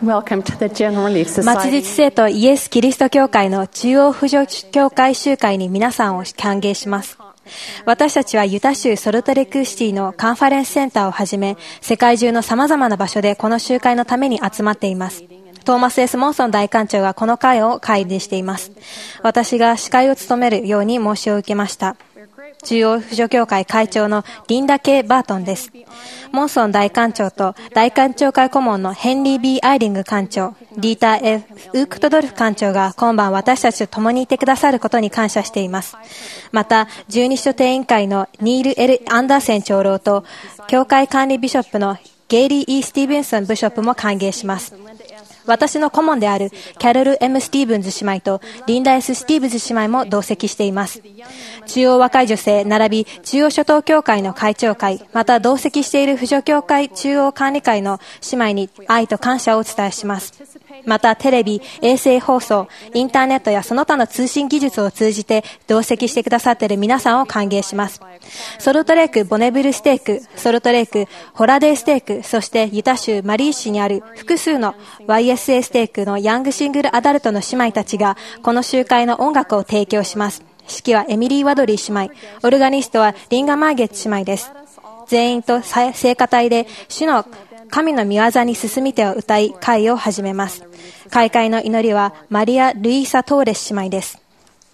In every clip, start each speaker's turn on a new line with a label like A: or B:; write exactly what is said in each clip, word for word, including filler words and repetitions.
A: Welcome to the General Relief
B: 末日
A: Society.
B: 聖徒イエス・キリスト教会の中央扶助教会集会に皆さんを歓迎します。私たちはユタ州ソルトレークシティのカンファレンスセンターをはじめ、世界中の様々な場所でこの集会のために集まっています。トーマス エス モンソン大館長がこの会を開示しています。私が司会を務めるように申しを受けました。中央扶助協会会長のリンダ・ケイ・バートンです。モンソン大館長と大館長会顧問のヘンリー・ B ・アイリング館長、ディーター・ F ・ウークトドルフ館長が今晩私たちと共にいてくださることに感謝しています。また、十二所定委員会のニール・エル・アンダーセン長老と教会管理ビショップのゲイリー・ E ・スティーブンソンブショップも歓迎します。私の顧問であるキャロル・ M ・スティーブンズ姉妹とリンダ・ S ・スティーブンズ姉妹も同席しています。中央若い女性並び中央諸島協会の会長会、また同席している扶助協会中央管理会の姉妹に愛と感謝をお伝えします。またテレビ、衛星放送、インターネットやその他の通信技術を通じて同席してくださっている皆さんを歓迎します。ソルトレーク・ボネブルステーク、ソルトレーク・ホラデーステーク、そしてユタ州マリー市にある複数の ワイエスエー ステークのヤングシングルアダルトの姉妹たちがこの集会の音楽を提供します。指揮はエミリー・ワドリー姉妹、オルガニストはリンガ・マーゲッツ姉妹です。全員と聖歌隊で主の神の御業に進み手を歌い、会を始めます。開会の祈りはマリア・ルイーサ・トーレス姉妹です。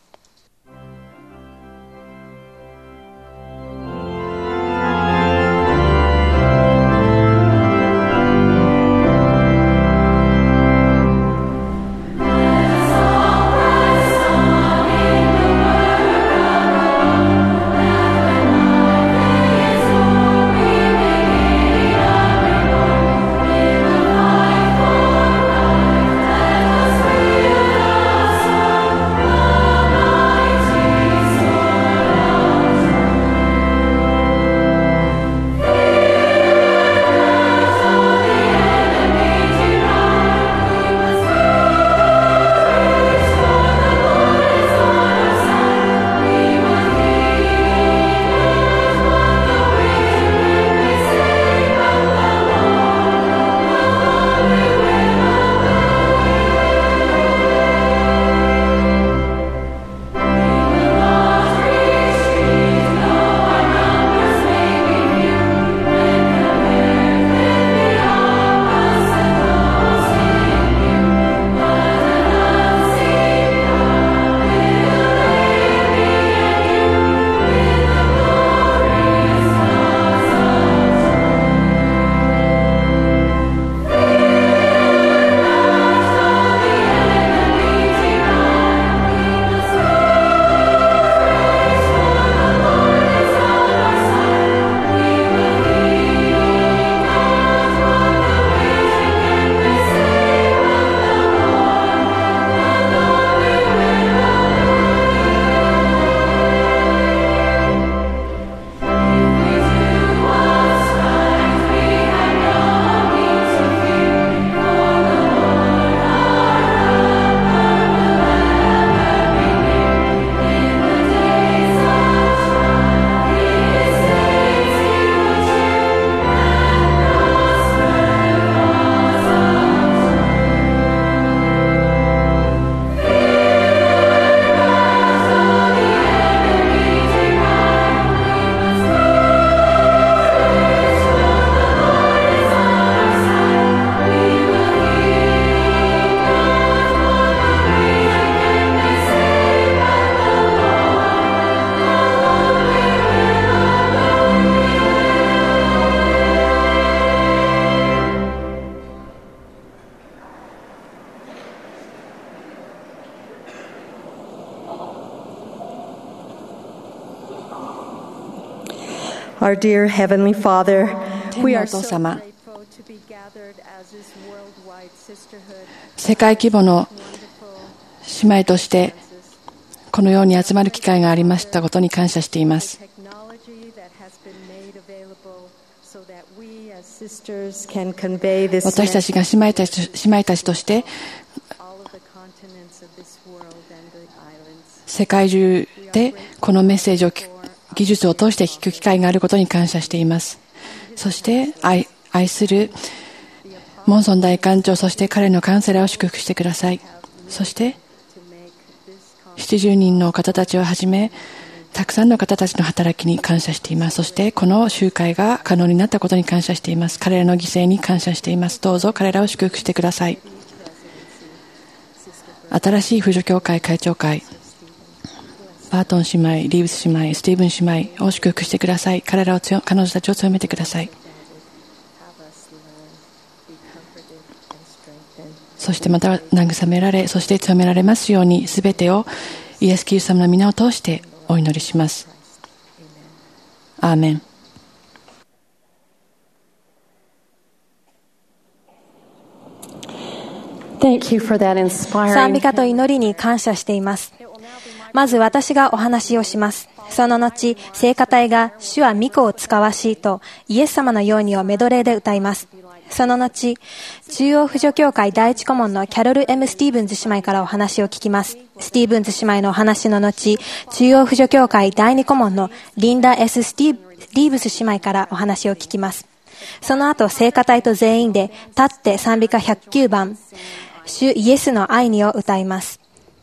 A: Our dear Heavenly Father,
C: 天
A: we
C: のお
A: are
C: 父
A: so
C: 様、
A: grateful to be gathered as this worldwide sisterhood.
C: 世界規模の姉妹としてこのように集まる機会がありましたことに感謝しています。
A: Technology that has been made available so that we as sisters can convey this
C: 私たちが姉妹たち、姉妹たちとして
A: all of the continents of this world and the islands.
C: 世界中でこのメッセージを聞く技術を通して聞く機会があることに感謝しています。そして 愛, 愛するモンソン大官長、そして彼のカウンセラーを祝福してください。そしてななじゅうにんの方たちをはじめ、たくさんの方たちの働きに感謝しています。そしてこの集会が可能になったことに感謝しています。彼らの犠牲に感謝しています。どうぞ彼らを祝福してください。新しい婦女協会会長会、バートン姉妹、リーブス姉妹、スティーブン姉妹を祝福してください。彼らを強彼女たちを強めてください。そしてまた慰められ、そして強められますように、すべてをイエス・キリスト様の皆を通してお祈りします。アーメン。
B: 賛美歌と祈りに感謝しています。まず私がお話をします。その後、聖歌隊が主は御子を使わしとイエス様のようにをメドレーで歌います。その後、中央婦女協会第一顧問のキャロル エム スティーブンズ姉妹からお話を聞きます。スティーブンズ姉妹のお話の後、中央婦女協会第二顧問のリンダ エス スティーリーブス姉妹からお話を聞きます。その後、聖歌隊と全員で立って賛美歌ひゃくきゅうばん、主イエスの愛にを歌います。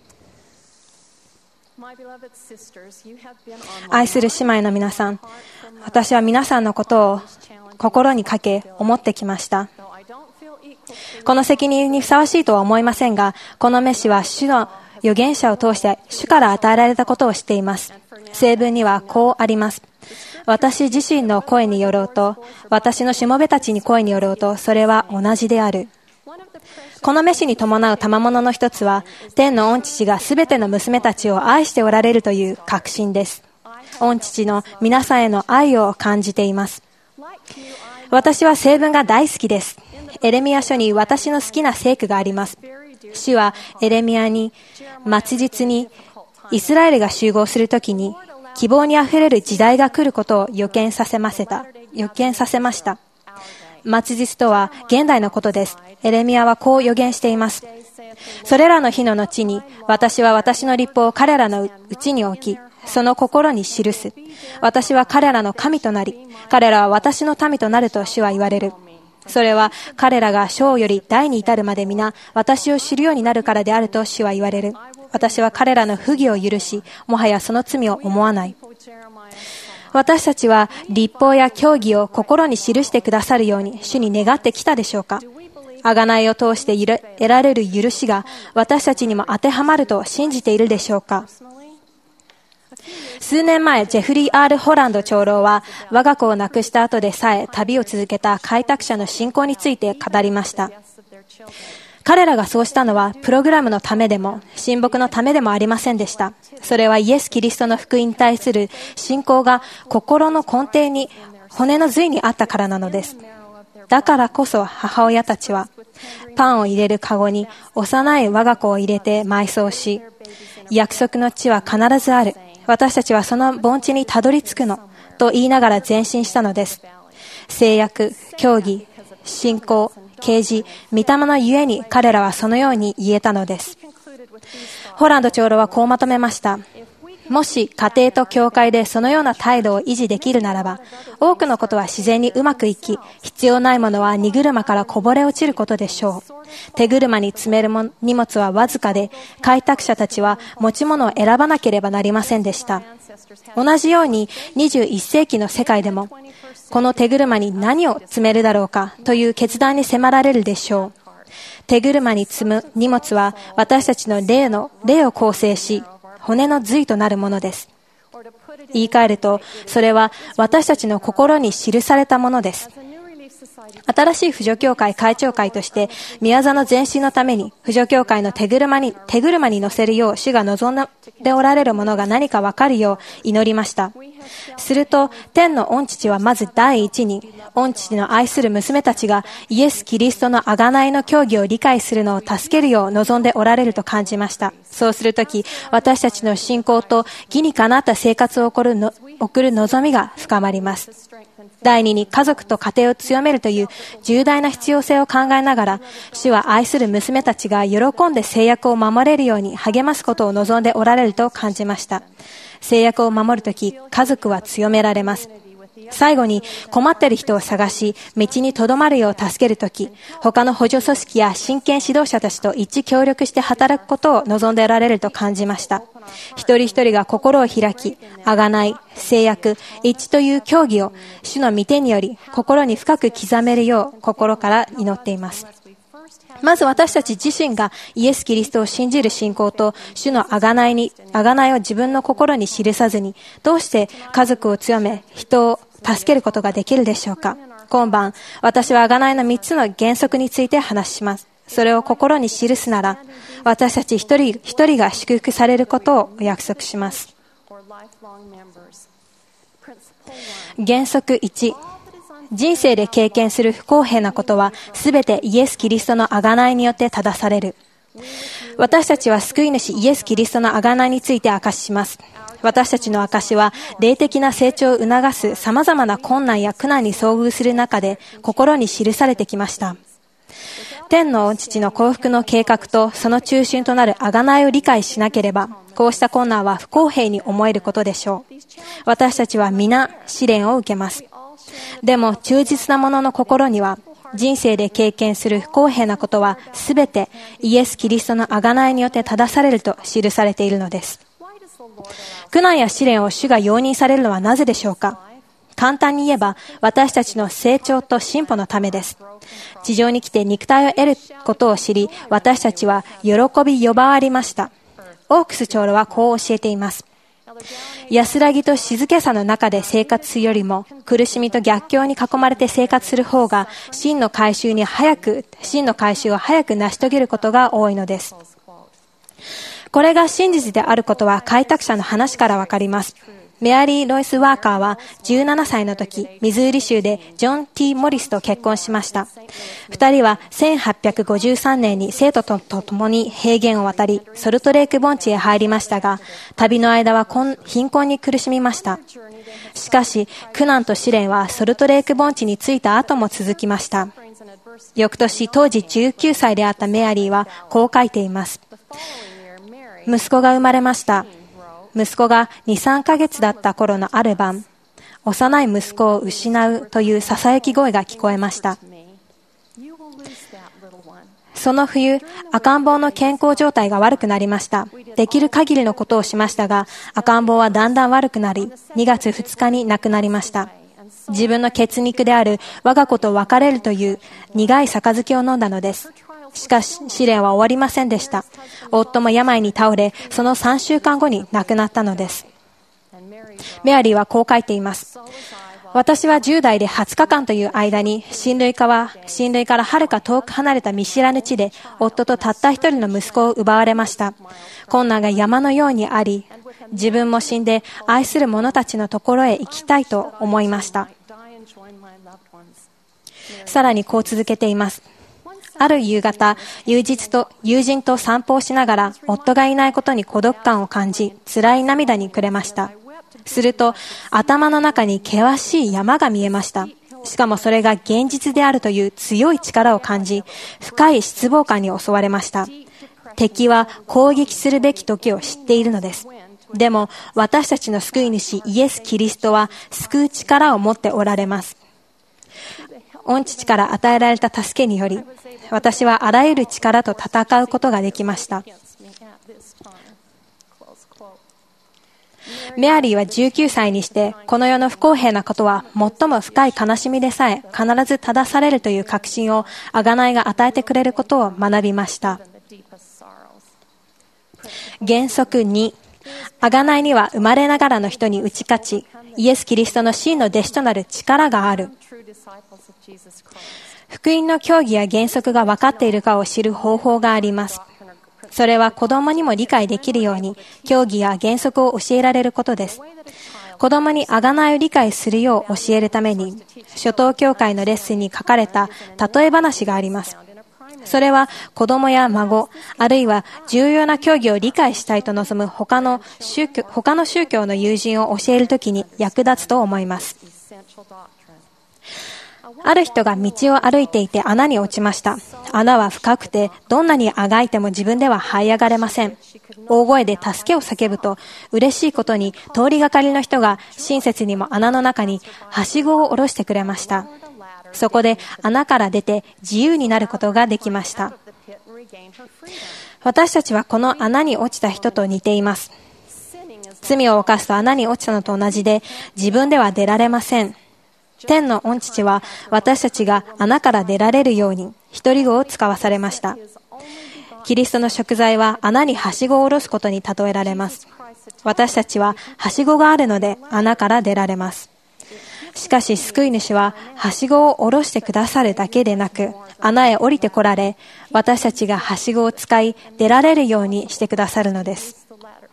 B: 愛する姉妹の皆さん、私は皆さんのことを心にかけ思ってきました。この責任にふさわしいとは思いませんが、このメシは主の預言者を通して主から与えられたことを知っています。聖文にはこうあります。私自身の声によろうと、私のしもべたちに声によろうと、それは同じである。このメシに伴う賜物の一つは、天の御父がすべての娘たちを愛しておられるという確信です。御父の皆さんへの愛を感じています。私は聖文が大好きです。エレミヤ書に私の好きな聖句があります。主はエレミヤに、末日にイスラエルが集合するときに希望にあふれる時代が来ることを予見させませた。予見させました。末日とは現代のことです。エレミヤはこう予言しています。それらの日の後に、私は私の律法を彼らのうちに置き、その心に記す。私は彼らの神となり、彼らは私の民となると主は言われる。それは彼らが小より大に至るまで皆私を知るようになるからであると主は言われる。私は彼らの不義を許し、もはやその罪を思わない。私たちは律法や教義を心に記してくださるように主に願ってきたでしょうか。贖いを通して得られる許しが私たちにも当てはまると信じているでしょうか。数年前、ジェフリー・アール・ホランド長老は我が子を亡くした後でさえ旅を続けた開拓者の信仰について語りました。彼らがそうしたのはプログラムのためでも親睦のためでもありませんでした。それはイエス・キリストの福音に対する信仰が心の根底に骨の髄にあったからなのです。だからこそ母親たちはパンを入れるカゴに幼い我が子を入れて埋葬し、約束の地は必ずある。私たちはその盆地にたどり着くのと言いながら前進したのです。制約、教義、信仰、啓示、御霊のゆえに彼らはそのように言えたのです。ホランド長老はこうまとめました。もし家庭と教会でそのような態度を維持できるならば、多くのことは自然にうまくいき、必要ないものは荷車からこぼれ落ちることでしょう。手車に積めるも荷物はわずかで、開拓者たちは持ち物を選ばなければなりませんでした。同じようににじゅういっせいきの世界でも、この手車に何を積めるだろうかという決断に迫られるでしょう。手車に積む荷物は私たちの霊の霊を構成し、骨の髄となるものです。言い換えると、それは私たちの心に記されたものです。新しい婦女協会会長会として、宮座の前進のために、婦女協会の手車に、手車に乗せるよう主が望んでおられるものが何か分かるよう祈りました。すると、天の御父はまず第一に、御父の愛する娘たちがイエス・キリストの贖いの教義を理解するのを助けるよう望んでおられると感じました。そうするとき、私たちの信仰と義にかなった生活を送るの、送る望みが深まります。第二に、家族と家庭を強めるという重大な必要性を考えながら、主は愛する娘たちが喜んで制約を守れるように励ますことを望んでおられると感じました。制約を守るとき、家族は強められます。 最後に困っている人を探し、道にとどまるよう助けるとき、他の補助組織や真剣指導者たちと一致協力して働くことを望んでおられると感じました。一人一人が心を開き、贖い、制約、一致という教義を主の御手により心に深く刻めるよう心から祈っています。まず私たち自身がイエス・キリストを信じる信仰と主の贖いに、贖いを自分の心に記さずに、どうして家族を強め、人を助けることができるでしょうか。今晩、私は贖いのみっつの原則について話します。それを心に記すなら、私たち一人一人が祝福されることをお約束します。原則いち、人生で経験する不公平なことはすべてイエス・キリストの贖いによって正される。私たちは救い主イエス・キリストの贖いについて明かしします。私たちの証は霊的な成長を促す様々な困難や苦難に遭遇する中で心に記されてきました。天の父の幸福の計画とその中心となる贖いを理解しなければ、こうした困難は不公平に思えることでしょう。私たちは皆試練を受けます。でも忠実な者の心には、人生で経験する不公平なことはすべてイエス・キリストの贖いによって正されると記されているのです。苦難や試練を主が容認されるのはなぜでしょうか。簡単に言えば、私たちの成長と進歩のためです。地上に来て肉体を得ることを知り、私たちは喜び呼ばわりました。オークス長老はこう教えています。安らぎと静けさの中で生活するよりも、苦しみと逆境に囲まれて生活する方が、真の改宗に早く、真の改宗を早く成し遂げることが多いのです。これが真実であることは開拓者の話からわかります。メアリー・ロイス・ワーカーはじゅうななさいの時、ミズーリ州でジョン・ T ・モリスと結婚しました。二人はせんはっぴゃくごじゅうさんねんに生徒と共に平原を渡り、ソルトレーク盆地へ入りましたが、旅の間は貧困に苦しみました。しかし、苦難と試練はソルトレーク盆地に着いた後も続きました。翌年、当時じゅうきゅうさいであったメアリーはこう書いています。息子が生まれました。息子がに、さんかげつだった頃のある晩、幼い息子を失うという囁き声が聞こえました。その冬、赤ん坊の健康状態が悪くなりました。できる限りのことをしましたが、赤ん坊はだんだん悪くなり、にがつふつかに亡くなりました。自分の血肉である我が子と別れるという苦い杯を飲んだのです。しかし、試練は終わりませんでした。夫も病に倒れ、そのさんしゅうかんごに亡くなったのです。メアリーはこう書いています。私はじゅう代ではつかかんという間に、親類から、親類からはるか遠く離れた見知らぬ地で、夫とたった一人の息子を奪われました。困難が山のようにあり、自分も死んで愛する者たちのところへ行きたいと思いました。さらにこう続けています。ある夕方、友人と、友人と散歩をしながら、夫がいないことに孤独感を感じ、辛い涙に暮れました。すると、頭の中に険しい山が見えました。しかもそれが現実であるという強い力を感じ、深い失望感に襲われました。敵は攻撃するべき時を知っているのです。でも、私たちの救い主イエス・キリストは救う力を持っておられます。御父から与えられた助けにより、私はあらゆる力と戦うことができました。メアリーはじゅうきゅうさいにして、この世の不公平なことは最も深い悲しみでさえ必ず正されるという確信を贖いが与えてくれることを学びました。原則に、贖いには生まれながらの人に打ち勝ち、イエス・キリストの真の弟子となる力がある。福音の教義や原則が分かっているかを知る方法があります。それは子供にも理解できるように、教義や原則を教えられることです。子供に贖いを理解するよう教えるために、初等教会のレッスンに書かれた例え話があります。それは子供や孫、あるいは重要な教義を理解したいと望む他の宗教、他の宗教の友人を教えるときに役立つと思います。 ある人が道を歩いていて穴に落ちました。穴は深くて、どんなにあがいても自分では這い上がれません。大声で助けを叫ぶと、嬉しいことに通りがかりの人が親切にも穴の中にはしごを下ろしてくれました。そこで穴から出て自由になることができました。私たちはこの穴に落ちた人と似ています。罪を犯すと穴に落ちたのと同じで、自分では出られません。天の御父は私たちが穴から出られるように一人子を使わされました。キリストの贖罪は穴にはしごを下ろすことに例えられます。私たちははしごがあるので穴から出られます。しかし救い主ははしごを下ろしてくださるだけでなく、穴へ降りてこられ、私たちがはしごを使い出られるようにしてくださるのです。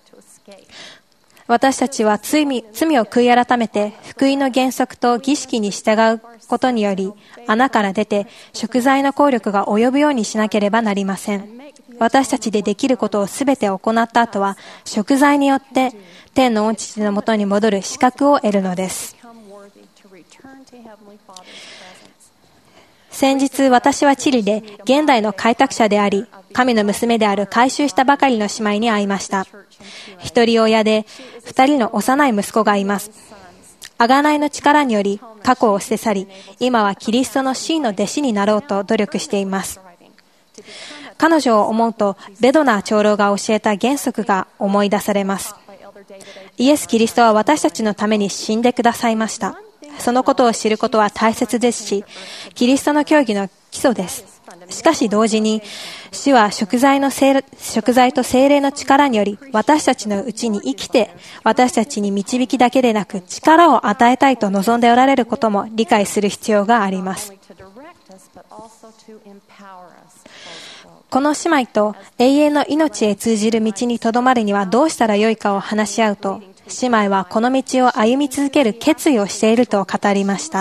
B: 私たちは罪、罪を悔い改めて福音の原則と儀式に従うことにより、穴から出て贖罪の効力が及ぶようにしなければなりません。私たちでできることをすべて行った後は、贖罪によって天の御父のもとに戻る資格を得るのです。先日私はチリで現代の開拓者であり、神の娘である改宗したばかりの姉妹に会いました。一人親で二人の幼い息子がいます。贖いの力により過去を捨て去り、今はキリストの真の弟子になろうと努力しています。彼女を思うと、ベドナー長老が教えた原則が思い出されます。イエス・キリストは私たちのために死んでくださいました。そのことを知ることは大切ですし、キリストの教義の基礎です。しかし同時に、主は贖罪の贖罪と聖霊の力により、私たちのうちに生きて、私たちに導きだけでなく、力を与えたいと望んでおられることも理解する必要があります。この姉妹と永遠の命へ通じる道にとどまるにはどうしたらよいかを話し合うと、姉妹はこの道を歩み続ける決意をしていると語りました。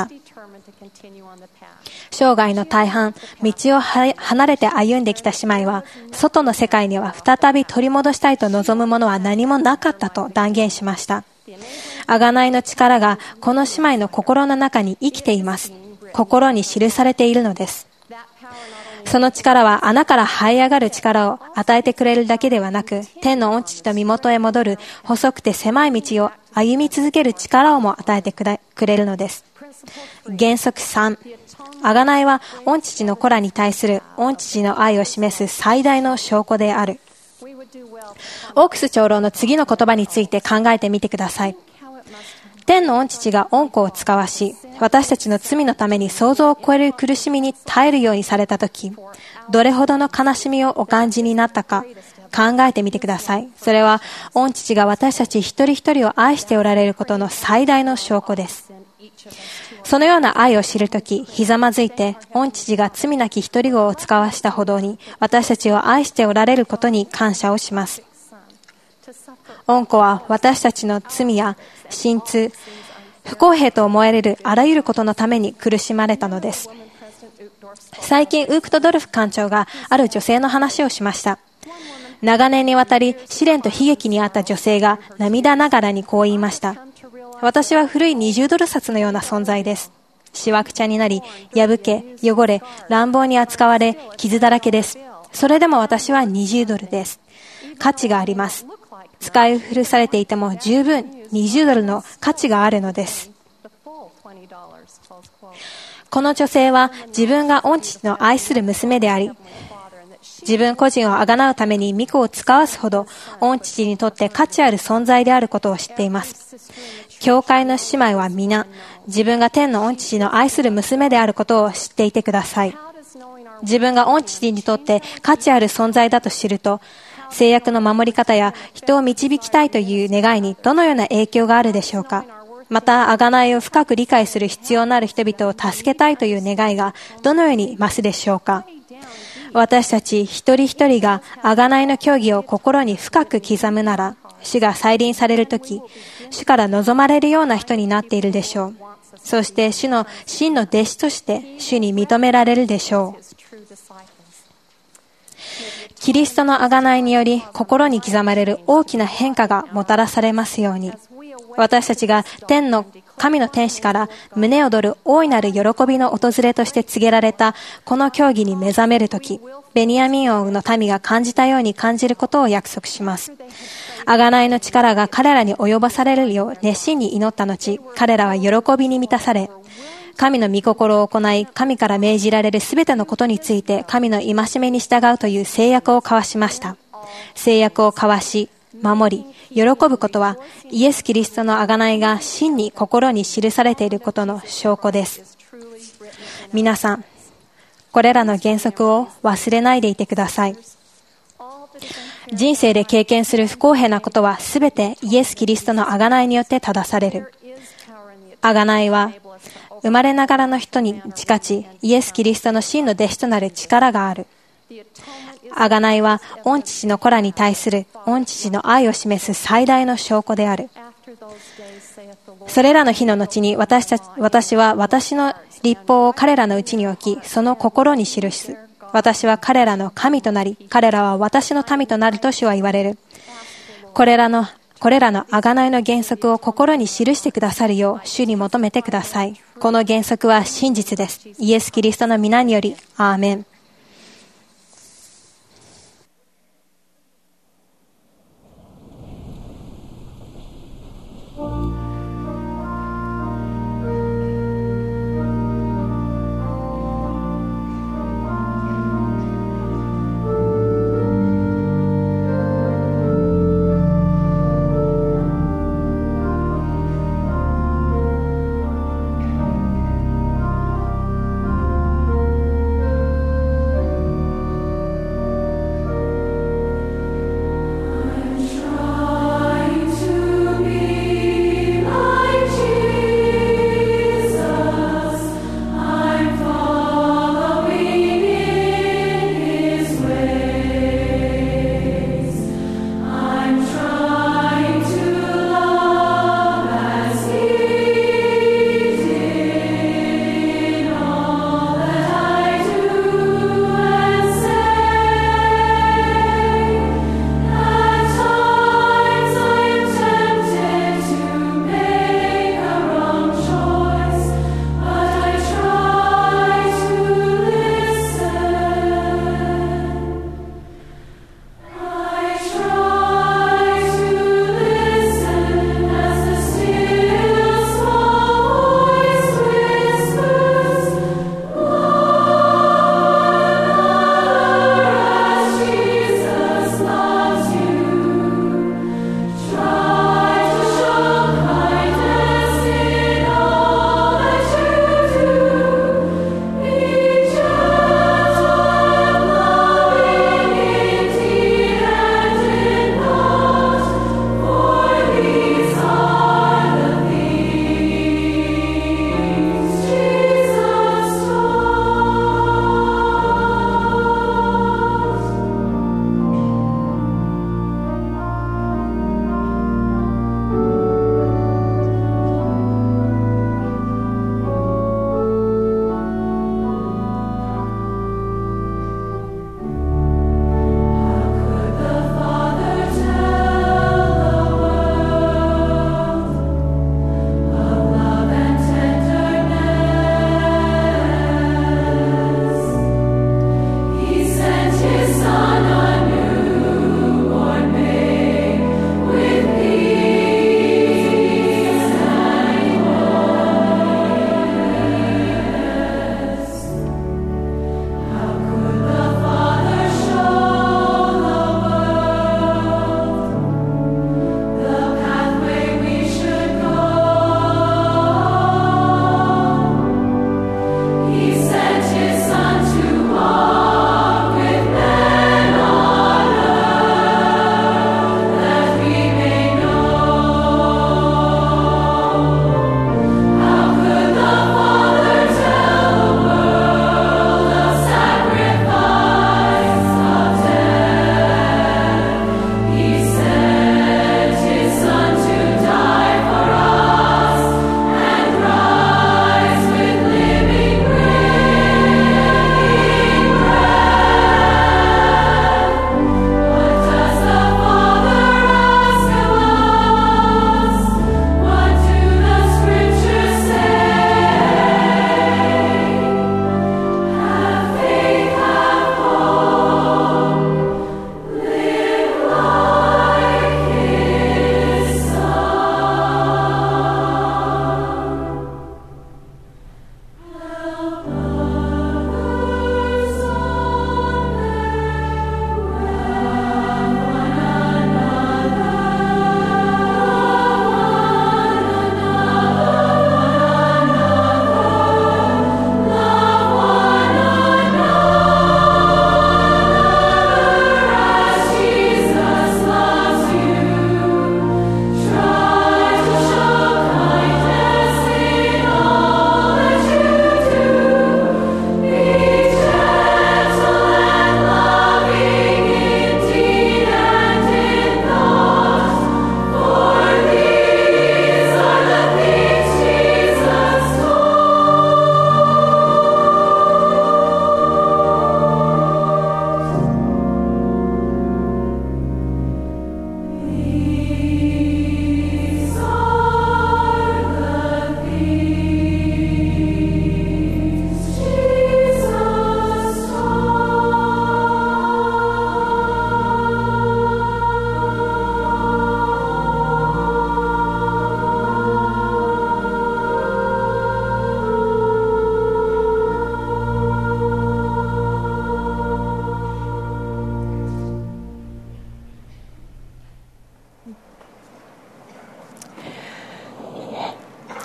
B: 生涯の大半、道を離れて歩んできた姉妹は、外の世界には再び取り戻したいと望むものは何もなかったと断言しました。贖いの力がこの姉妹の心の中に生きています。心に記されているのです。その力は穴から這い上がる力を与えてくれるだけではなく、天の御父と身元へ戻る細くて狭い道を歩み続ける力をも与えてくれるのです。原則さん、贖いは御父の子らに対する御父の愛を示す最大の証拠である。オークス長老の次の言葉について考えてみてください。天の御父が御子を使わし、私たちの罪のために想像を超える苦しみに耐えるようにされたとき、どれほどの悲しみをお感じになったか考えてみてください。それは御父が私たち一人一人を愛しておられることの最大の証拠です。そのような愛を知るとき、ひざまずいて、御父が罪なき一人子を使わしたほどに、私たちを愛しておられることに感謝をします。御子は私たちの罪や心痛、不公平と思われるあらゆることのために苦しまれたのです。最近、ウークト・ドルフ館長がある女性の話をしました。長年にわたり試練と悲劇にあった女性が涙ながらにこう言いました。私は古いにじゅうドル札のような存在です。しわくちゃになり、破け、汚れ、乱暴に扱われ、傷だらけです。それでも私はにじゅうドルです。価値があります。使い古されていても十分にじゅうドルの価値があるのです。この女性は自分が御父の愛する娘であり、自分個人をあがなうために御子を使わすほど御父にとって価値ある存在であることを知っています。教会の姉妹は皆、自分が天の御父の愛する娘であることを知っていてください。自分が御父にとって価値ある存在だと知ると、制約の守り方や人を導きたいという願いにどのような影響があるでしょうか。また、贖いを深く理解する必要のある人々を助けたいという願いがどのように増すでしょうか。私たち一人一人が贖いの教義を心に深く刻むなら、主が再臨されるとき、主から望まれるような人になっているでしょう。そして主の真の弟子として主に認められるでしょう。キリストの贖いにより心に刻まれる大きな変化がもたらされますように。私たちが天の神の天使から胸躍る大いなる喜びの訪れとして告げられたこの教義に目覚めるとき、ベニヤミン王の民が感じたように感じることを約束します。贖いの力が彼らに及ばされるよう熱心に祈った後、彼らは喜びに満たされ、神の御心を行い、神から命じられるすべてのことについて神の戒めに従うという誓約を交わしました。誓約を交わし、守り、喜ぶことはイエス・キリストの贖いが真に心に記されていることの証拠です。皆さん、これらの原則を忘れないでいてください。人生で経験する不公平なことはすべてイエス・キリストの贖いによって正される。贖いは生まれながらの人に近ち、イエス・キリストの真の弟子となる力がある。贖いは御父の子らに対する御父の愛を示す最大の証拠である。それらの日の後に私たち、私は私の律法を彼らのうちに置き、その心に記す。私は彼らの神となり、彼らは私の民となると主は言われる。これらの、これらの贖いの原則を心に記してくださるよう主に求めてください。この原則は真実です。イエス・キリストの皆により、アーメン。
D: 「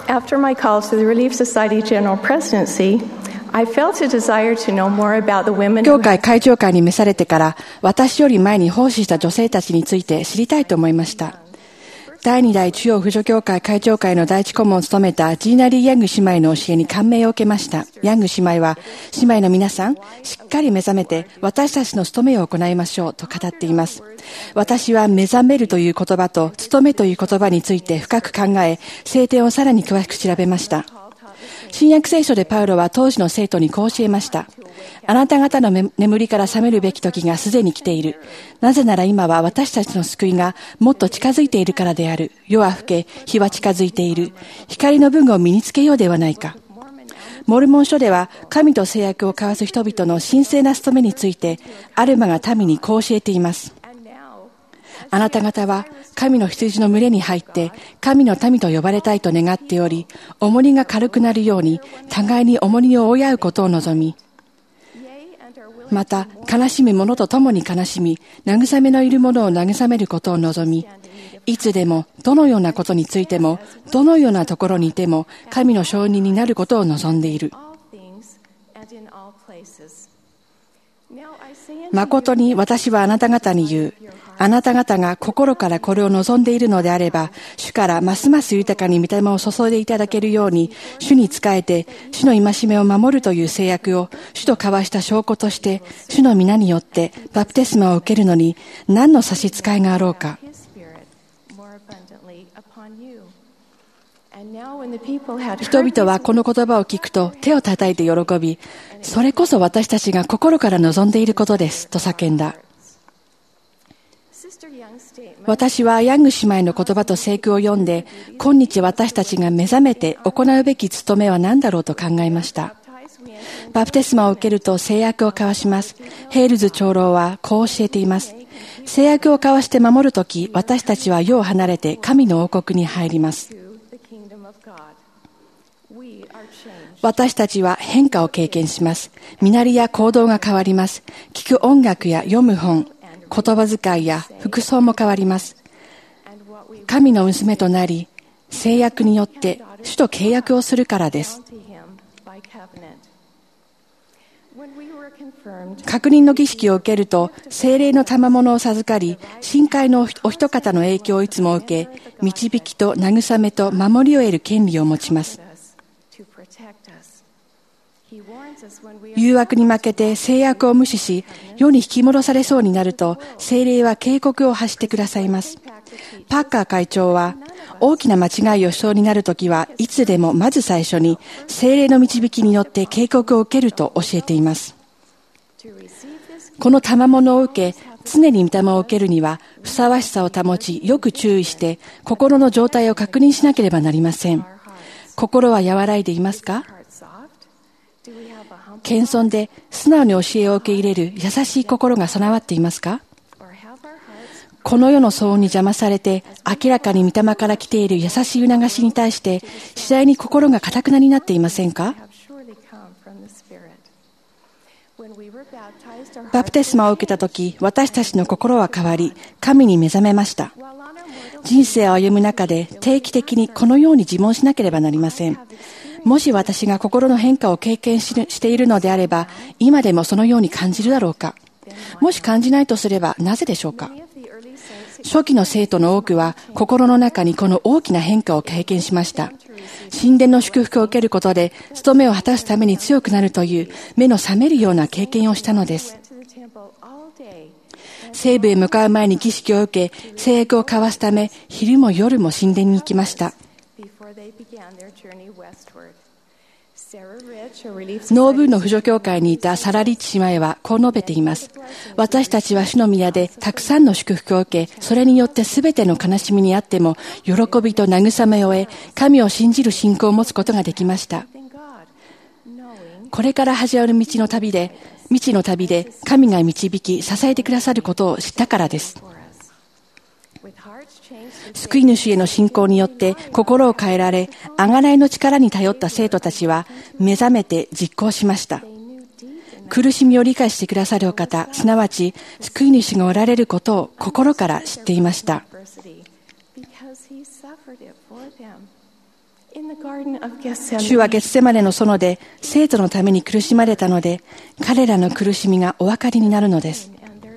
D: After my call to the Relief Society General Presidency, I felt a desire to know more about the women who
C: 教会会長会に召されてから、私より前に奉仕した女性たちについて知りたいと思いました。第二代中央扶助協会会長会の第一顧問を務めたジーナリー・ヤング姉妹の教えに感銘を受けました。ヤング姉妹は、姉妹の皆さん、しっかり目覚めて私たちの務めを行いましょうと語っています。私は目覚めるという言葉と務めという言葉について深く考え、聖典をさらに詳しく調べました。新約聖書でパウロは当時の生徒にこう教えました。あなた方の眠りから覚めるべき時がすでに来ている。なぜなら今は私たちの救いがもっと近づいているからである。夜は更け、日は近づいている。光の文具を身につけようではないか。モルモン書では神と誓約を交わす人々の神聖な務めについてアルマが民にこう教えています。あなた方は神の羊の群れに入って神の民と呼ばれたいと願っており、重荷が軽くなるように互いに重荷を負い合うことを望み、また悲しむ者と共に悲しみ、慰めのいる者を慰めることを望み、いつでもどのようなことについてもどのようなところにいても神の承認になることを望んでいる。誠に私はあなた方に言う。あなた方が心からこれを望んでいるのであれば、主からますます豊かに御霊を注いでいただけるように、主に仕えて、主の戒めを守るという誓約を、主と交わした証拠として、主の皆によってバプテスマを受けるのに、何の差し支えがあろうか。人々はこの言葉を聞くと手を叩いて喜び、それこそ私たちが心から望んでいることですと叫んだ。私はヤング姉妹の言葉と聖句を読んで、今日私たちが目覚めて行うべき務めは何だろうと考えました。バプテスマを受けると誓約を交わします。ヘールズ長老はこう教えています。誓約を交わして守るとき、私たちは世を離れて神の王国に入ります。私たちは変化を経験します。身なりや行動が変わります。聞く音楽や読む本、言葉遣いや服装も変わります。神の娘となり、誓約によって主と契約をするからです。確認の儀式を受けると、聖霊の賜物を授かり、神会のお一方の影響をいつも受け、導きと慰めと守りを得る権利を持ちます。誘惑に負けて誓約を無視し、世に引き戻されそうになると、聖霊は警告を発してくださいます。パッカー会長は、大きな間違いをしそうになるときはいつでもまず最初に聖霊の導きによって警告を受けると教えています。この賜物を受け、常に御霊を受けるには、ふさわしさを保ち、よく注意して、心の状態を確認しなければなりません。心は和らいでいますか？謙遜で素直に教えを受け入れる優しい心が備わっていますか？この世の騒音に邪魔されて、明らかに御霊から来ている優しい促しに対して、次第に心が堅くなになっていませんか？バプテスマを受けたとき、私たちの心は変わり、神に目覚めました。人生を歩む中で定期的にこのように自問しなければなりません。もし私が心の変化を経験ししているのであれば、今でもそのように感じるだろうか。もし感じないとすればなぜでしょうか。初期の生徒の多くは心の中にこの大きな変化を経験しました。神殿の祝福を受けることで務めを果たすために強くなるという目の覚めるような経験をしたのです。西部へ向かう前に儀式を受け、誓約を交わすため昼も夜も神殿に行きました。ノーブーの扶助協会にいたサラ・リッチ姉妹はこう述べています。私たちは主の宮でたくさんの祝福を受け、それによってすべての悲しみにあっても喜びと慰めを得、神を信じる信仰を持つことができました。これから始まる道の旅で、未知の旅で神が導き支えてくださることを知ったからです。救い主への信仰によって心を変えられ、贖いの力に頼った生徒たちは目覚めて実行しました。苦しみを理解してくださるお方、すなわち救い主がおられることを心から知っていました。 主はゲッセマネの園で生徒のために苦しまれたので、彼らの苦しみがお分かりになるのです。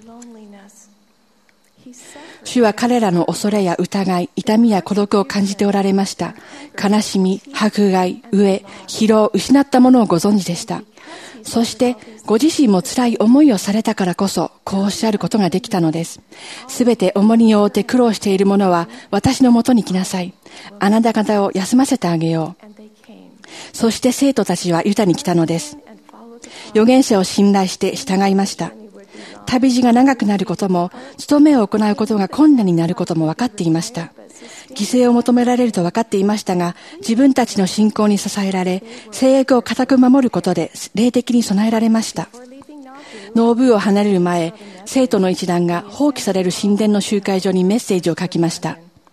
C: 主は彼らの恐れや疑い、痛みや孤独を感じておられました。悲しみ、迫害、飢え、疲労、失ったものをご存知でした。そしてご自身も辛い思いをされたからこそこうおっしゃることができたのです。すべて重荷に負って苦労している者は私のもとに来なさい。あなた方を休ませてあげよう。そして生徒たちはユタに来たのです。預言者を信頼して従いました。旅路が長くなることも、務めを行うことが困難になることも分かっていました。犠牲を求められると分かっていましたが、自分たちの信仰に支えられ、制約を固く守ることで霊的に備えられました。ノーブーを離れる前、生徒の一団が放棄される神殿の集会所にメッセージを書きました。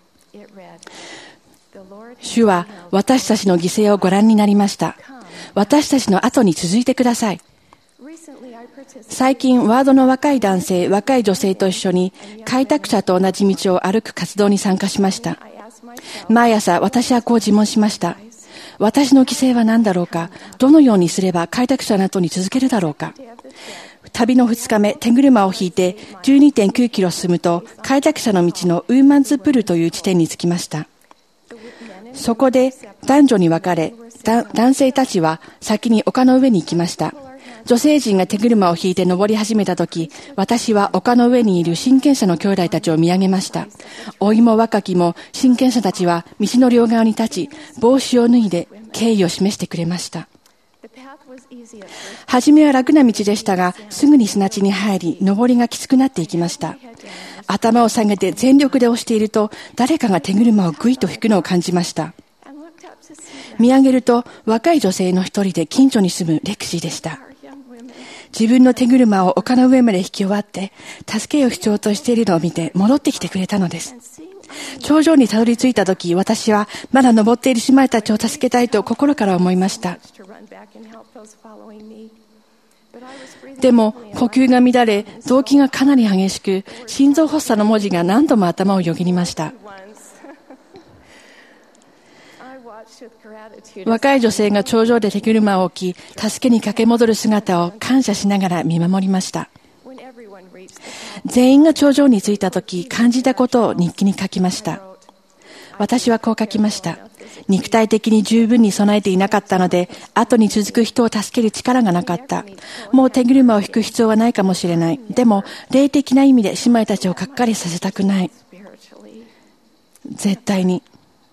C: 主は私たちの犠牲をご覧になりました。私たちの後に続いてください。最近、ワードの若い男性、若い女性と一緒に開拓者と同じ道を歩く活動に参加しました。毎朝、私はこう自問しました。私の犠牲は何だろうか？どのようにすれば開拓者の後に続けるだろうか？旅のふつかめ、手車を引いて じゅうにてんきゅうキロ進むと、開拓者の道のウーマンズプルという地点に着きました。そこで男女に分かれ、男性たちは先に丘の上に行きました。女性陣が手車を引いて登り始めたとき、私は丘の上にいる親権者の兄弟たちを見上げました。老いも若きも親権者たちは道の両側に立ち、帽子を脱いで敬意を示してくれました。はじめは楽な道でしたが、すぐに砂地に入り、登りがきつくなっていきました。頭を下げて全力で押していると、誰かが手車をぐいと引くのを感じました。見上げると、若い女性の一人で近所に住むレクシーでした。自分の手車を丘の上まで引き終わって、助けを必要としているのを見て戻ってきてくれたのです。頂上にたどり着いたとき、私はまだ登っている姉妹たちを助けたいと心から思いました。でも、呼吸が乱れ、動悸がかなり激しく、心臓発作の文字が何度も頭をよぎりました。若い女性が頂上で手車を置き、助けに駆け戻る姿を感謝しながら見守りました。全員が頂上に着いたとき、感じたことを日記に書きました。私はこう書きました。肉体的に十分に備えていなかったので、後に続く人を助ける力がなかった。もう手車を引く必要はないかもしれない。でも、霊的な意味で姉妹たちをがっかりさせたくない。絶対に。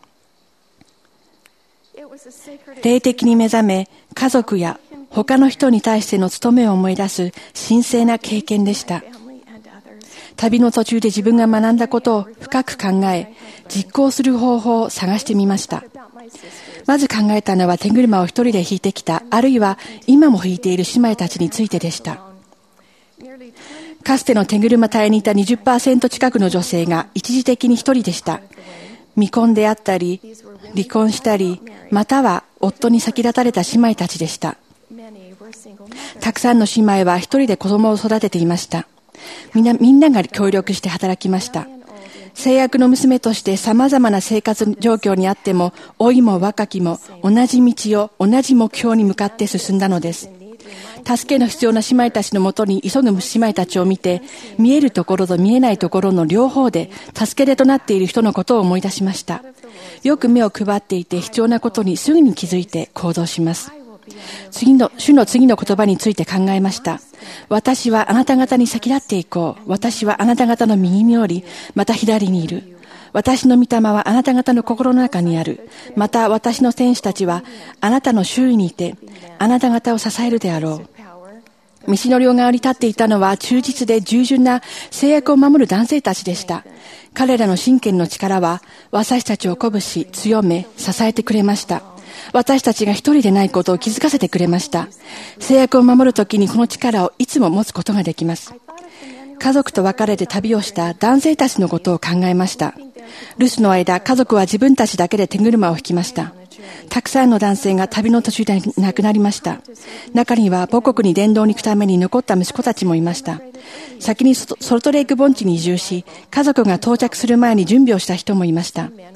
C: 霊的に目覚め、家族や他の人に対しての務めを思い出す神聖な経験でした。旅の途中で自分が学んだことを深く考え、実行する方法を探してみました。まず考えたのは手車を一人で引いてきた、あるいは今も引いている姉妹たちについてでした。かつての手車隊にいた にじゅっパーセント 近くの女性が一時的に一人でした。未婚であったり、離婚したり、または夫に先立たれた姉妹たちでした。たくさんの姉妹は一人で子供を育てていました。みんな、みんなが協力して働きました。制約の娘として様々な生活状況にあっても、老いも若きも同じ道を同じ目標に向かって進んだのです。助けの必要な姉妹たちのもとに急ぐ姉妹たちを見て、見えるところと見えないところの両方で助け手となっている人のことを思い出しました。よく目を配っていて必要なことにすぐに気づいて行動します。次の、主の次の言葉について考えました。私はあなた方に先立っていこう。私はあなた方の右におり、また左にいる。私の御霊はあなた方の心の中にある。また私の天使たちはあなたの周囲にいて、あなた方を支えるであろう。道の両側に立っていたのは忠実で従順な制約を守る男性たちでした。彼らの信玄の力は私たちを鼓舞し、強め、支えてくれました。私たちが一人でないことを気づかせてくれました。制約を守るときにこの力をいつも持つことができます。家族と別れて旅をした男性たちのことを考えました。留守の間、家族は自分たちだけで手車を引きました。たくさんの男性が旅の途中で亡くなりました。中には母国に伝道に行くために残った息子たちもいました。先にソルトレイク盆地に移住し、家族が到着する前に準備をした人もいました。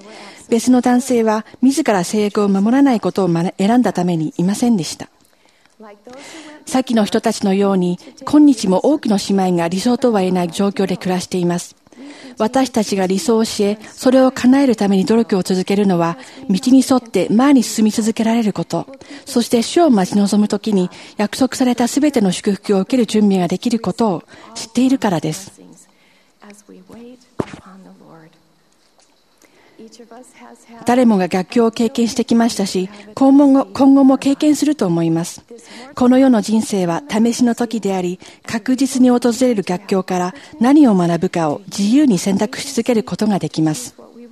C: 別の男性は自ら制約を守らないことを選んだためにいませんでした。先の人たちのように、今日も多くの姉妹が理想とは言えない状況で暮らしています。私たちが理想を教え、それを叶えるために努力を続けるのは、道に沿って前に進み続けられること、そして主を待ち望むときに約束されたすべての祝福を受ける準備ができることを知っているからです。誰もが逆境を経験してきましたし、今後、今後も経験すると思います。この世の人生は試しの時であり、確実に訪れる逆境から何を学ぶかを自由に選択し続けることができます。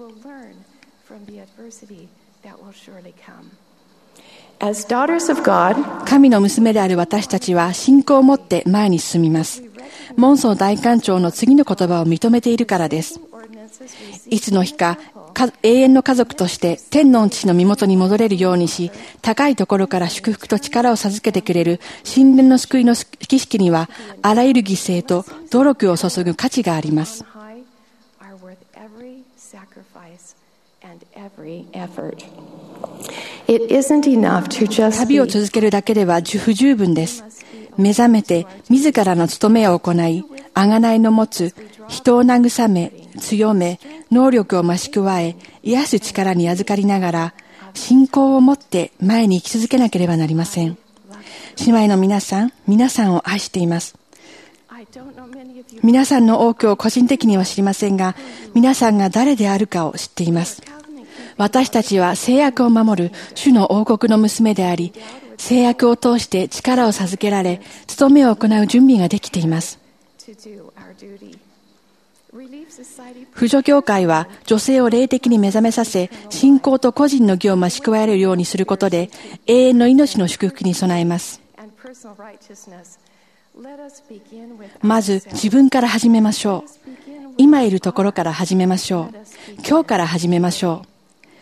D: As daughters of God,
C: 神の娘である私たちは信仰を持って前に進みます。モンソン大官長の次の言葉を認めているからです。いつの日か永遠の家族として天の父の身元に戻れるようにし、高いところから祝福と力を授けてくれる神殿の救いの儀式には、あらゆる犠牲と努力を注ぐ価値があります。旅を続けるだけでは不十分です。目覚めて自らの務めを行い、贖いの持つ人を慰め、強め、能力を増し加え、癒す力に預かりながら、信仰を持って前に生き続けなければなりません。姉妹の皆さん、皆さんを愛しています。皆さんの多くを個人的には知りませんが、皆さんが誰であるかを知っています。私たちは制約を守る主の王国の娘であり、制約を通して力を授けられ、務めを行う準備ができています。扶助協会は女性を霊的に目覚めさせ、信仰と個人の義を増し加えるようにすることで、永遠の命の祝福に備えます。まず自分から始めましょう。今いるところから始めましょう。今日から始めましょう。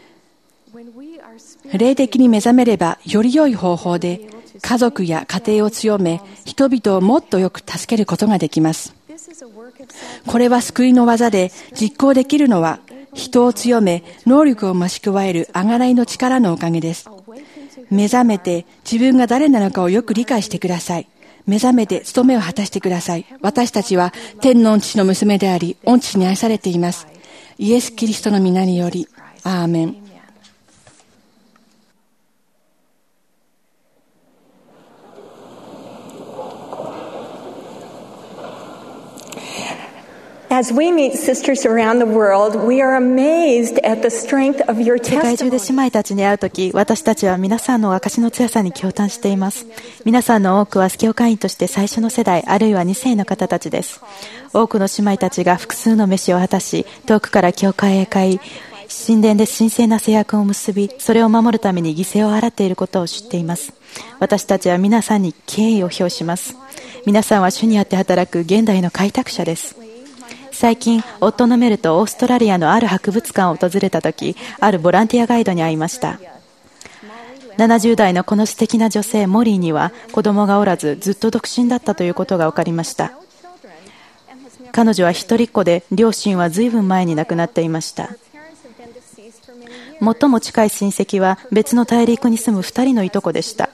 C: 霊的に目覚めれば、より良い方法で家族や家庭を強め、人々をもっとよく助けることができます。これは救いの技で、実行できるのは人を強め、能力を増し加える贖いの力のおかげです。目覚めて自分が誰なのかをよく理解してください。目覚めて務めを果たしてください。私たちは天の父の娘であり、御父に愛されています。イエス・キリストの皆により、アーメン。
E: As we meet sisters around the world, we are amazed at the strength of your
B: 世界中で
E: testimony.
B: 姉妹たちに会うとき、私たちは皆さんの証の強さに驚嘆しています。皆さんの多くは教会員として最初の世代、あるいはに世の方たちです。多くの姉妹たちが複数の召しを果たし、遠くから教会へ帰り、神殿で神聖な制約を結び、それを守るために犠牲を払っていることを知っています。私たちは皆さんに敬意を表します。皆さんは主にあって働く現代の開拓者です。最近、夫のメルとオーストラリアのある博物館を訪れたとき、あるボランティアガイドに会いました。ななじゅう代のこの素敵な女性モリーには子供がおらず、ずっと独身だったということが分かりました。彼女は一人っ子で、両親は随分前に亡くなっていました。最も近い親戚は別の大陸に住む二人のいとこでした。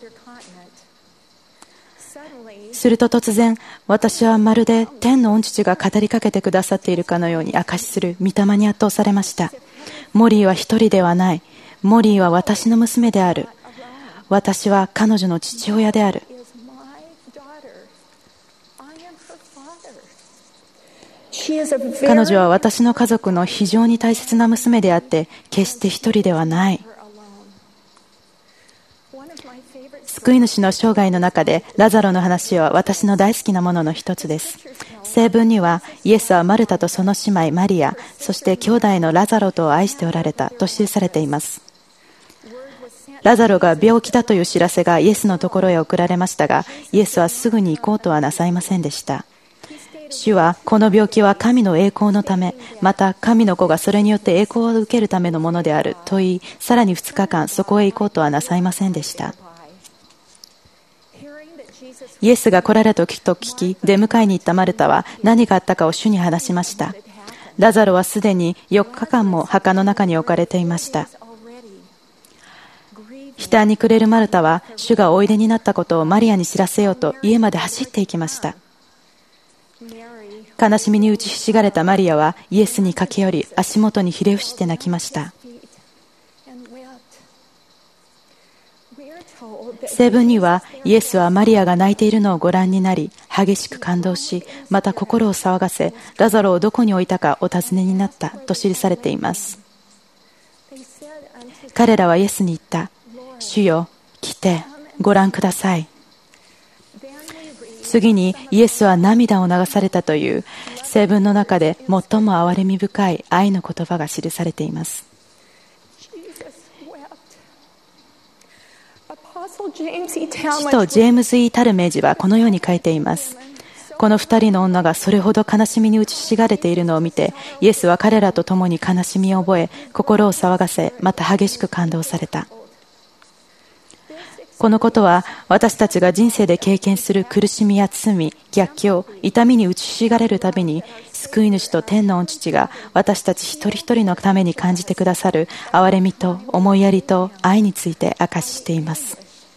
B: すると突然、私はまるで天の御父が語りかけてくださっているかのように証しする御霊に圧倒されました。モリーは一人ではない。モリーは私の娘である。私は彼女の父親である。彼女は私の家族の非常に大切な娘であって、決して一人ではない。救い主の生涯の中でラザロの話は私の大好きなものの一つです。聖文にはイエスはマルタとその姉妹マリア、そして兄弟のラザロとを愛しておられたと記されています。ラザロが病気だという知らせがイエスのところへ送られましたが、イエスはすぐに行こうとはなさいませんでした。主はこの病気は神の栄光のため、また神の子がそれによって栄光を受けるためのものであると言い、さらにふつかかんそこへ行こうとはなさいませんでした。イエスが来られたと聞き、出迎えに行ったマルタは何があったかを主に話しました。
F: ラザロはすでによっかかんも墓の中に置かれていました。額に暮れるマルタは主がおいでになったことをマリアに知らせようと家まで走っていきました。悲しみに打ちひしがれたマリアはイエスに駆け寄り、足元にひれ伏して泣きました。聖文にはイエスはマリアが泣いているのをご覧になり、激しく感動し、また心を騒がせ、ラザロをどこに置いたかお尋ねになったと記されています。彼らはイエスに言った。主よ、来てご覧ください。次にイエスは涙を流されたという聖文の中で最も憐れみ深い愛の言葉が記されています。使徒ジェームズ・イー・タルメージはこのように書いています。この二人の女がそれほど悲しみに打ちひしがれているのを見て、イエスは彼らと共に悲しみを覚え、心を騒がせ、また激しく感動された。このことは私たちが人生で経験する苦しみや罪、逆境、痛みに打ちひしがれるたびに、救い主と天の御父が私たち一人一人のために感じてくださる憐れみと思いやりと愛について明かししています。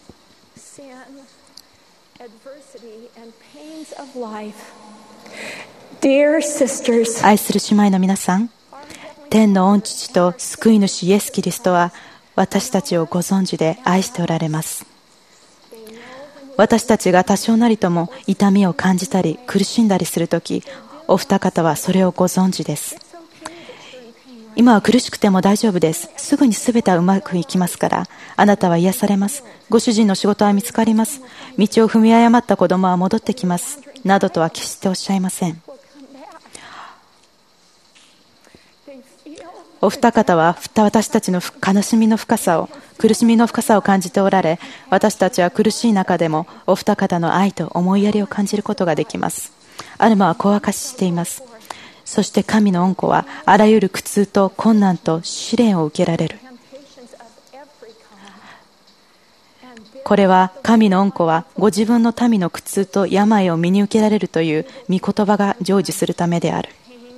F: 愛する姉妹の皆さん、天の御父と救い主イエス・キリストは私たちをご存知で愛しておられます。私たちが多少なりとも痛みを感じたり苦しんだりするとき、お二方はそれをご存知です。今は苦しくても大丈夫です。すぐにすべてはうまくいきますから。あなたは癒されます。ご主人の仕事は見つかります。道を踏み誤った子供は戻ってきます。などとは決しておっしゃいません。お二方は私たちの悲しみの深さを、苦しみの深さを感じておられ、私たちは苦しい中でもお二方の愛と思いやりを感じることができます。アルマはこう明かししています。そして神の御子はあらゆる苦痛と困難と試練を受けられる。これは神の御子はご自分の民の苦痛と病を身に受けられるという御言葉が成就するためである。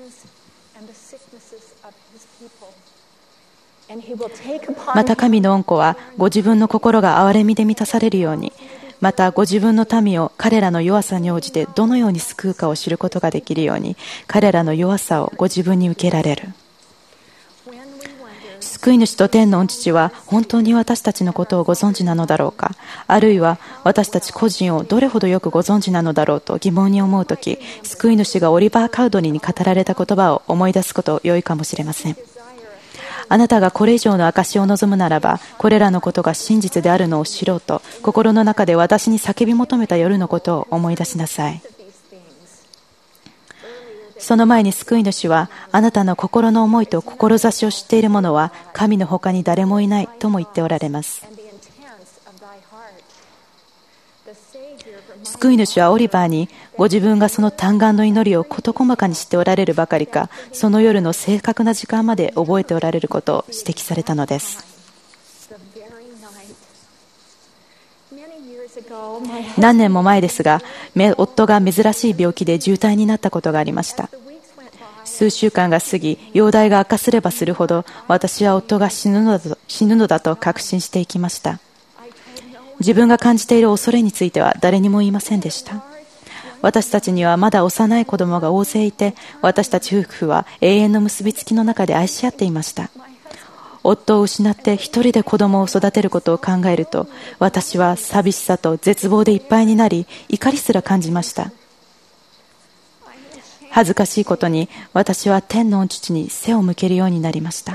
F: また神の御子はご自分の心が憐れみで満たされるように、またご自分の民を彼らの弱さに応じてどのように救うかを知ることができるように、彼らの弱さをご自分に受けられる。救い主と天の御父は本当に私たちのことをご存知なのだろうか、あるいは私たち個人をどれほどよくご存知なのだろうと疑問に思うとき、救い主がオリバー・カウドリに語られた言葉を思い出すこと良いかもしれません。あなたがこれ以上の証しを望むならば、これらのことが真実であるのを知ろうと心の中で私に叫び求めた夜のことを思い出しなさい。その前に救い主は、あなたの心の思いと志を知っている者は神の他に誰もいないとも言っておられます。救い主はオリバーに、ご自分がその嘆願の祈りを事細かに知っておられるばかりか、その夜の正確な時間まで覚えておられることを指摘されたのです。何年も前ですが、夫が珍しい病気で重体になったことがありました。数週間が過ぎ、容体が悪化すればするほど、私は夫が死ぬのだと、死ぬのだと確信していきました。自分が感じている恐れについては誰にも言いませんでした。私たちにはまだ幼い子供が大勢いて、私たち夫婦は永遠の結びつきの中で愛し合っていました。夫を失って一人で子供を育てることを考えると、私は寂しさと絶望でいっぱいになり、怒りすら感じました。恥ずかしいことに、私は天の御父に背を向けるようになりました。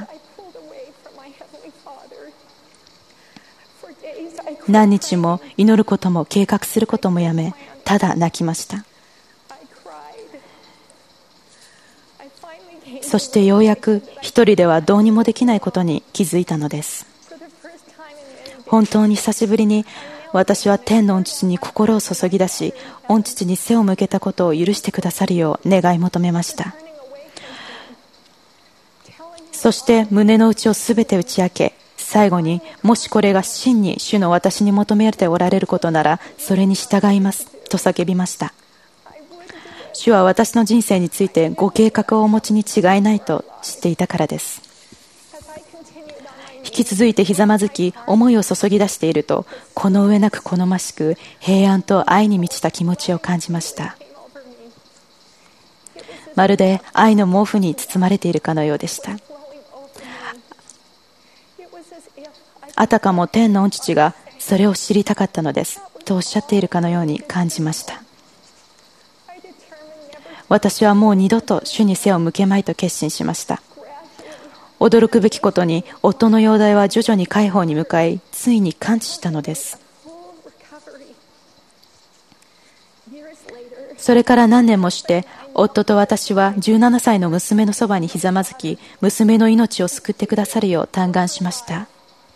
F: 何日も祈ることも計画することもやめ、ただ泣きました。そしてようやく一人ではどうにもできないことに気づいたのです。本当に久しぶりに私は天の御父に心を注ぎ出し、御父に背を向けたことを許してくださるよう願い求めました。そして胸の内をすべて打ち明け、最後に、もしこれが真に主の私に求められておられることなら、それに従いますと叫びました。 主は私の人生についてご計画をお持ちに違いないと知っていたからです。引き続いてひざまずき、思いを注ぎ出していると、この上なく好ましく平安と愛に満ちた気持ちを感じました。まるで愛の毛布に包まれているかのようでした。あたかも天の御父がそれを知りたかったのですとおっしゃっているかのように感じました。私はもう二度と主に背を向けまいと決心しました。驚くべきことに、夫の容体は徐々に快方に向かい、ついに完治したのです。それから何年もして、夫と私はじゅうななさいの娘のそばにひざまずき、娘の命を救ってくださるよう嘆願しました。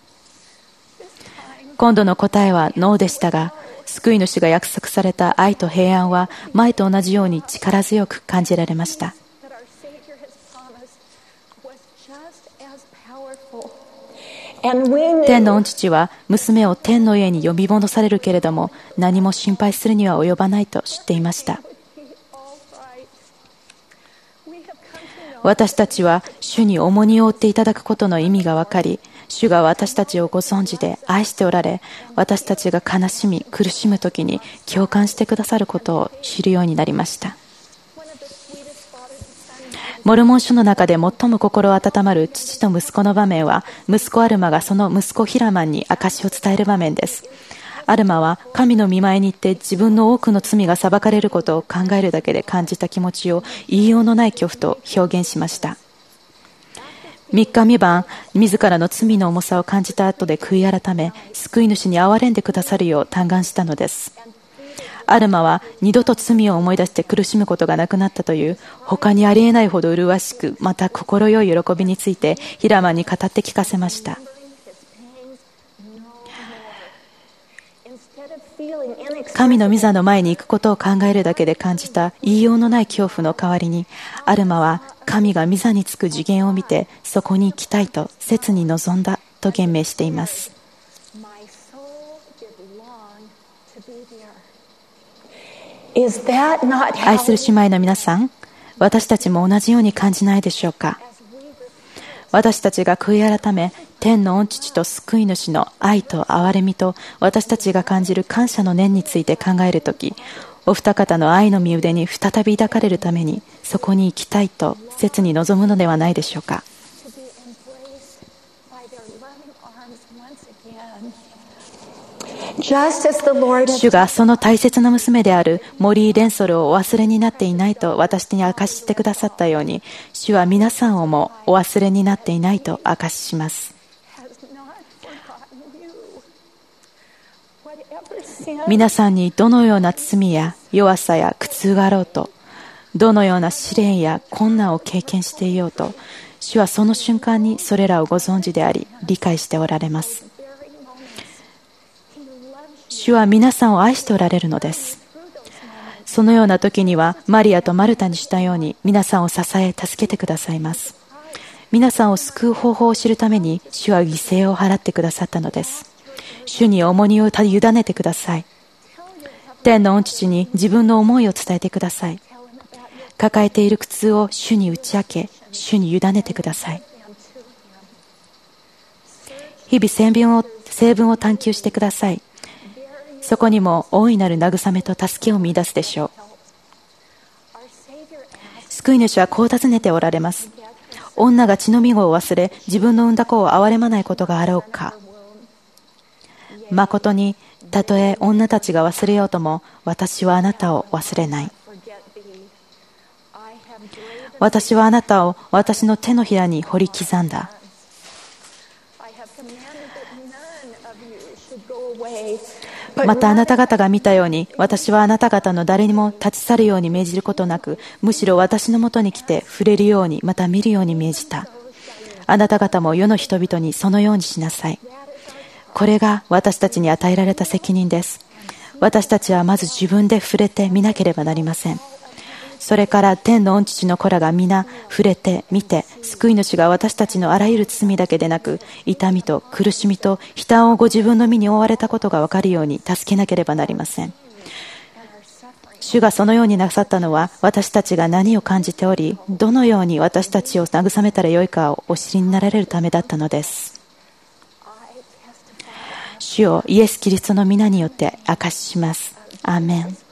F: 今度の答えはノーでしたが、救い主が約束された愛と平安は前と同じように力強く感じられました。天の御父は娘を天の家に呼び戻されるけれども、何も心配するには及ばないと知っていました。私たちは主に重荷を負っていただくことの意味が分かり、主が私たちをご存知で愛しておられ、私たちが悲しみ苦しむときに共感してくださることを知るようになりました。モルモン書の中で最も心温まる父と息子の場面は、息子アルマがその息子ヒラマンに証を伝える場面です。アルマは神の御前に行って自分の多くの罪が裁かれることを考えるだけで感じた気持ちを言いようのない恐怖と表現しました。三日三晩自らの罪の重さを感じた後で悔い改め、救い主に憐れんでくださるよう嘆願したのです。アルマは二度と罪を思い出して苦しむことがなくなったという他にありえないほど麗しく、また心よい喜びについてヒラマンに語って聞かせました。神の御座の前に行くことを考えるだけで感じた言いようのない恐怖の代わりに、アルマは神が御座につく次元を見てそこに行きたいと切に望んだと言明しています。愛する姉妹の皆さん、私たちも同じように感じないでしょうか。私たちが悔い改め、天の御父と救い主の愛と憐れみと私たちが感じる感謝の念について考えるとき、お二方の愛の御腕に再び抱かれるためにそこに行きたいと切に望むのではないでしょうか。主がその大切な娘であるモリー・レンソルをお忘れになっていないと私に明かしてくださったように、主は皆さんをもお忘れになっていないと明かしします。皆さんにどのような罪や弱さや苦痛があろうと、どのような試練や困難を経験していようと、主はその瞬間にそれらをご存知であり理解しておられます。主は皆さんを愛しておられるのです。そのような時にはマリアとマルタにしたように皆さんを支え助けてくださいます。皆さんを救う方法を知るために主は犠牲を払ってくださったのです。主に重荷を委ねてください。天の御父に自分の思いを伝えてください。抱えている苦痛を主に打ち明け、主に委ねてください。日々聖文を、聖文を探求してください。そこにも大いなる慰めと助けを見出すでしょう。救い主はこう尋ねておられます。女が血のみ子を忘れ、自分の産んだ子を憐れまないことがあろうか。まことに、たとえ女たちが忘れようとも、私はあなたを忘れない。私はあなたを私の手のひらに掘り刻んだ。またあなた方が見たように、私はあなた方の誰にも立ち去るように命じることなく、むしろ私のもとに来て触れるように、また見るように命じた。あなた方も世の人々にそのようにしなさい。これが私たちに与えられた責任です。私たちはまず自分で触れて見なければなりません。それから天の御父の子らが皆触れて見て、救い主が私たちのあらゆる罪だけでなく、痛みと苦しみと悲嘆をご自分の身に負われたことが分かるように助けなければなりません。 主がそのようになさったのは、私たちが何を感じており、どのように私たちを慰めたらよいかをお知りになられるためだったのです。主をイエス・キリストの皆によって証しします。アーメン。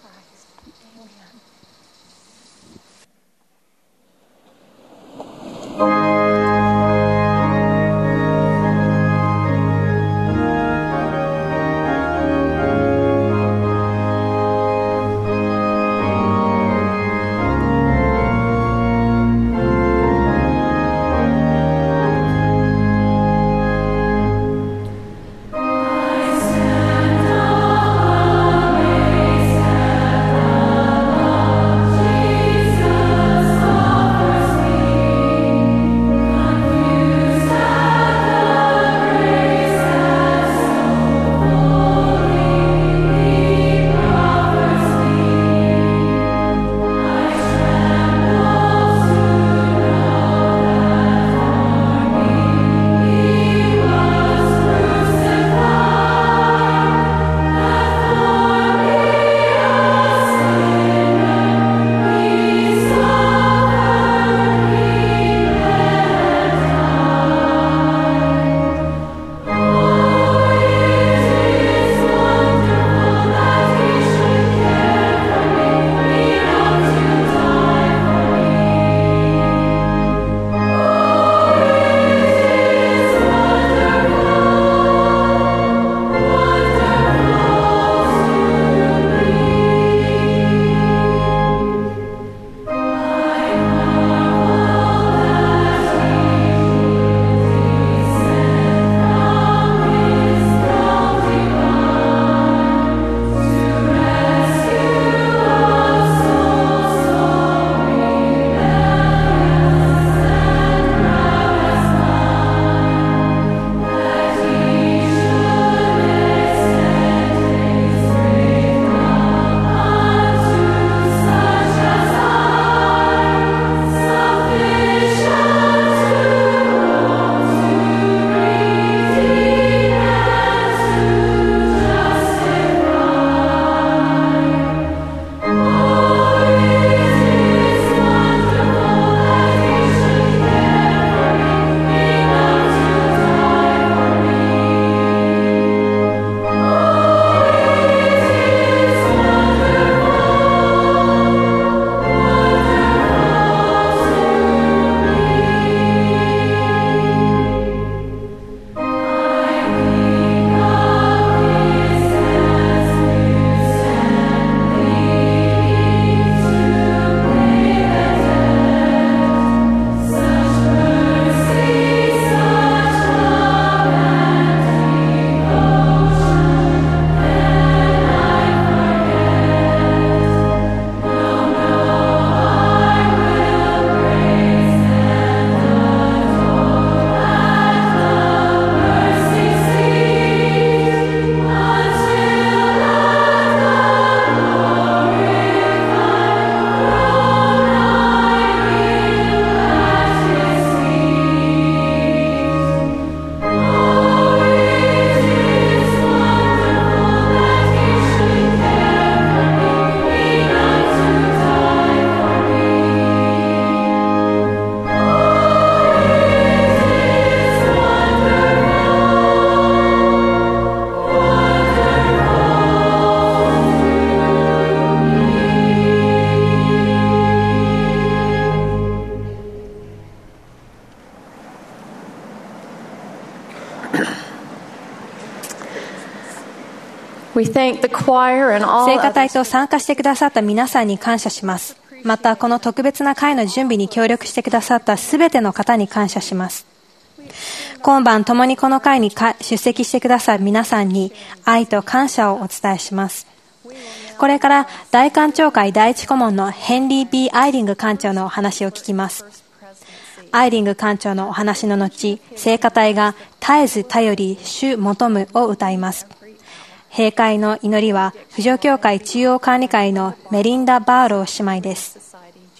B: 聖歌隊と参加してくださった皆さんに感謝します。またこの特別な会の準備に協力してくださったすべての方に感謝します。今晩共にこの会に出席してくださる皆さんに愛と感謝をお伝えします。これから大官庁会第一顧問のヘンリー・ビー・アイリング官長のお話を聞きます。アイリング官長のお話の後、聖歌隊が絶えず頼り主求むを歌います。閉会の祈りは、扶助協会中央管理会のメリンダ・バーロー姉妹です。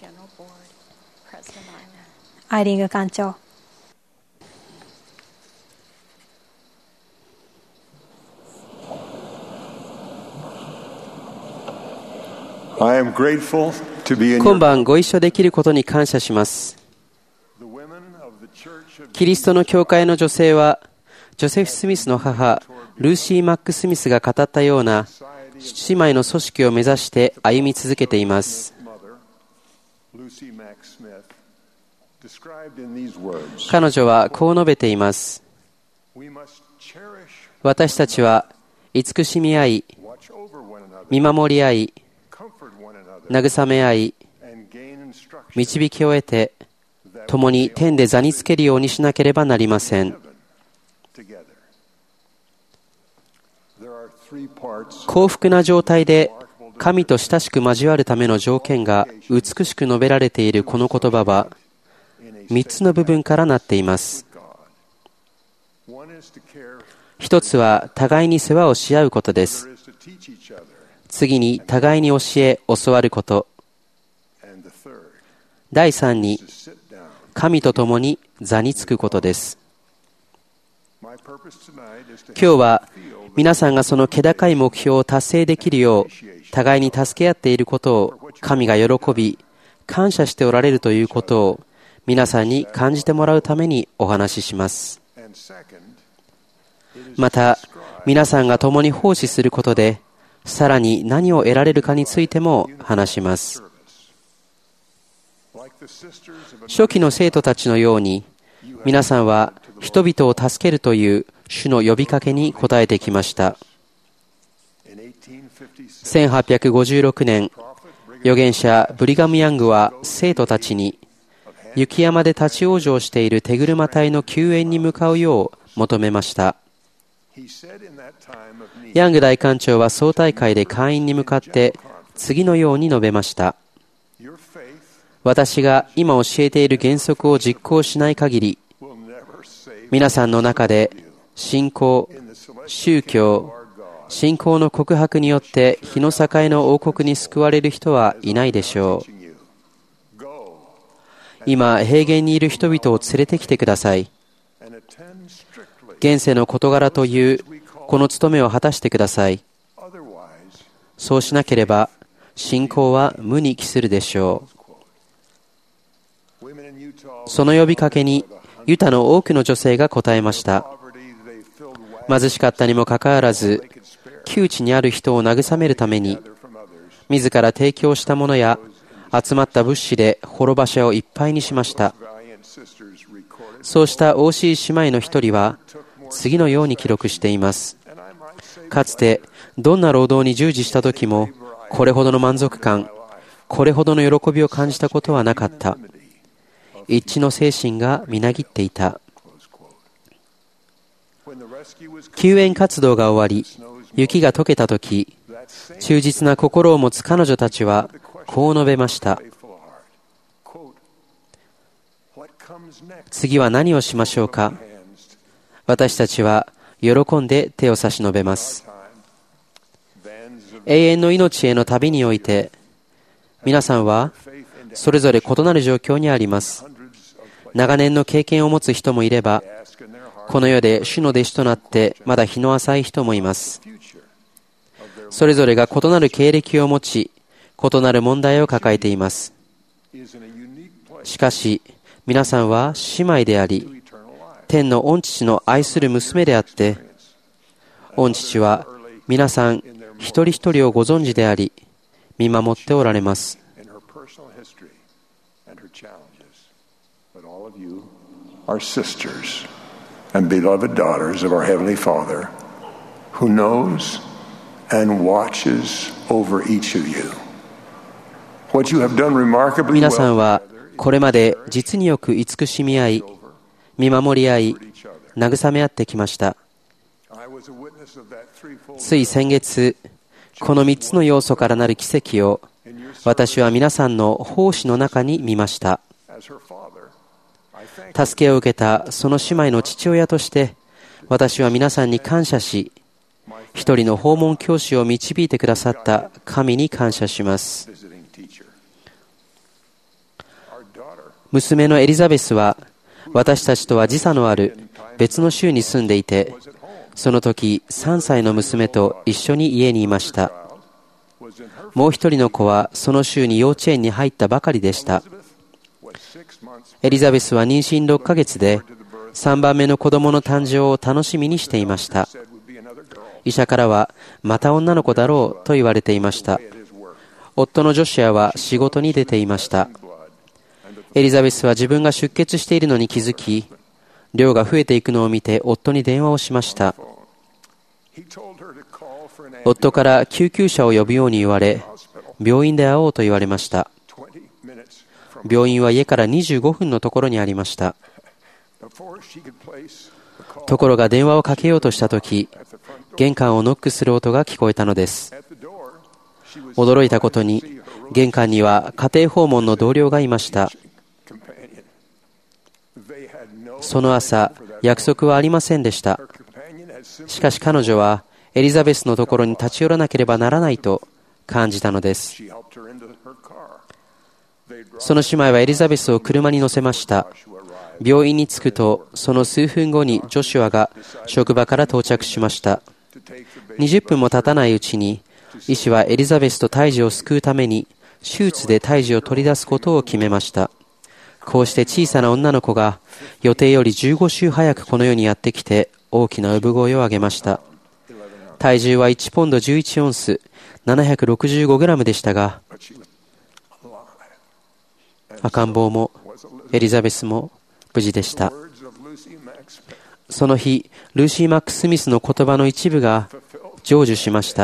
B: アイリング官長。
G: I am grateful to be in
H: 今
G: your
H: 晩ご一緒できることに感謝します。
G: The women of the Church of
H: キリストの教会の女性は、ジョセフ・スミスの母、ルーシー・マック・スミスが語ったような姉妹の組織を目指して歩み続けています。
G: mother, Lucy Mack Smith, described in these words.
H: 彼女はこう述べています。
G: We must cherish,
H: 私たちは慈しみ合い、
G: watch over one another,
H: 見守り合い、
G: comfort one another,
H: 慰め合い、
G: and gain instruction
H: 導きを得て、共に天で座につけるようにしなければなりません。
G: together. There are three parts
H: 幸福な状態で神と親しく交わるための条件が美しく述べられているこの言葉はみっつの部分からなっています。
G: One is to care,
H: 一つは互いに世話をし合うことです。
G: is to teach each other,
H: 次に互いに教え教わること。
G: and the third
H: 第三に
G: is to sit down.
H: 神と共に座につくことです。
G: My purpose tonight is to
H: 今日は皆さんがその気高い目標を達成できるよう互いに助け合っていることを神が喜び感謝しておられるということを皆さんに感じてもらうためにお話しします。
G: and second,
H: また皆さんが共に奉仕することでさらに何を得られるかについても話します。
G: like the sisters of a
H: 初期の生徒たちのように皆さんは人々を助けるという主の呼びかけに応えてきました。
G: in eighteen fifty-six,
H: せんはっぴゃくごじゅうろくねん、預言者ブリガム・ヤングは生徒たちに雪山で立ち往生している手車隊の救援に向かうよう求めました。
G: he said in that time of need,
H: ヤング大官長は総大会で会員に向かって次のように述べました。
G: your faith
H: 私が今教えている原則を実行しない限り
G: will never save
H: 皆さんの中で信仰、
G: in the celestial
H: 宗
G: kingdom
H: 教、
G: of our God.
H: 信仰の告白によって日の境の王国に救われる人はいないでしょう。
G: Teaching you, go
H: 今、平原にいる人々を連れてきてください。
G: and attend strictly.
H: 現世の事柄というこの務めを果たしてください。
G: Otherwise,
H: そうしなければ信仰は無に帰するでしょう。
G: women in Utah
H: その呼びかけにユタの多くの女性が答えました。
G: poverty, they filled wagons
H: 貧しかったにもかかわらず
G: they could spare
H: 窮地にある人を慰めるために
G: from others.
H: 自ら提供したものや集まった物資で滅場所をいっぱいにしました。
G: Valiant sisters recorded,
H: そうした惜しい姉妹の一人は次のように記録しています。
G: and I might say
H: かつてどんな労働に従事した時もこれほどの満足感、これほどの喜びを感じたことはなかった。一致の精神がみなぎっていた。
G: when the rescue was
H: 救援活動が終わり、雪が溶けた時、
G: that same
H: 忠実な心を持つ彼女たちはこう述べました。
G: faithful heart. Quote, what comes next?
H: 次は何をしましょうか。
G: Hands,
H: 私たちは喜んで手を差し伸べます。
G: time, vans of
H: 永遠の命への旅において、皆さんは
G: faith into
H: それぞれ異なる状況にあります。
G: hundreds of places.
H: 長年の経験を持つ人もいれば、
G: Ask in their heart
H: この世で主の弟子となってまだ日の浅い人もいます。
G: future of their
H: それぞれが異なる経歴を持ち、異なる問題を抱えています。
G: is in a unique place
H: しかし、皆さんは姉妹であり、
G: to eternal life.
H: 天の御父の愛する娘であって、御父は皆さん一人一人をご存知であり、見守っておられます。
G: in her personal history and her challenges. But all of you are sisters and beloved daughters of our Heavenly Father who knows and watches over each of you. What you have done remarkably
H: 皆さん
G: well
H: はこれまで実によく慈しみ合い、見守り合い、
G: for each other.
H: 慰め合ってきました。
G: I was a witness of that threefold
H: つい先月、この三つの要素からなる奇跡を私は皆さんの奉仕の中に見ました。
G: as her father. I thank
H: 助けを受けたその姉妹の父親として私は皆さんに感謝し、一人の訪問教師を導いてくださった神に感謝します。
G: visiting teacher. Our daughter
H: 娘のエリザベスは私たちとは時差のある別の州に住んでいて、その時さんさいの娘と一緒に家にいました。 もう一人の子はその週に幼稚園に入ったばかりでした。エリザベスは妊娠ろっかげつでさんばんめの子供の誕生を楽しみにしていました。医者からはまた女の子だろうと言われていました。夫のジョシュアは仕事に出ていました。エリザベスは自分が出血しているのに気づき、量が増えていくのを見て夫に電話をしました。夫から救急車を呼ぶように言われ、病院で会おうと言われました。病院は家からにじゅうごふんのところにありました。ところが電話をかけようとしたとき、玄関をノックする音が聞こえたのです。驚いたことに、玄関には家庭訪問の同僚がいました。その朝、約束はありませんでした。しかし彼女はエリザベスのところに立ち寄らなければならないと感じたのです。その姉妹はエリザベスを車に乗せました。病院に着くと、その数分後にジョシュアが職場から到着しました。にじゅっぷんも経たないうちに、医師はエリザベスと胎児を救うために手術で胎児を取り出すことを決めました。こうして小さな女の子が予定よりじゅうご週早くこの世にやってきて大きな産声を上げました。体重はいちポンドじゅういちオンス、ななひゃくろくじゅうごグラムでしたが、赤ん坊もエリザベスも無事でした。その日、ルーシー・マックス・スミスの言葉の一部が成就しました。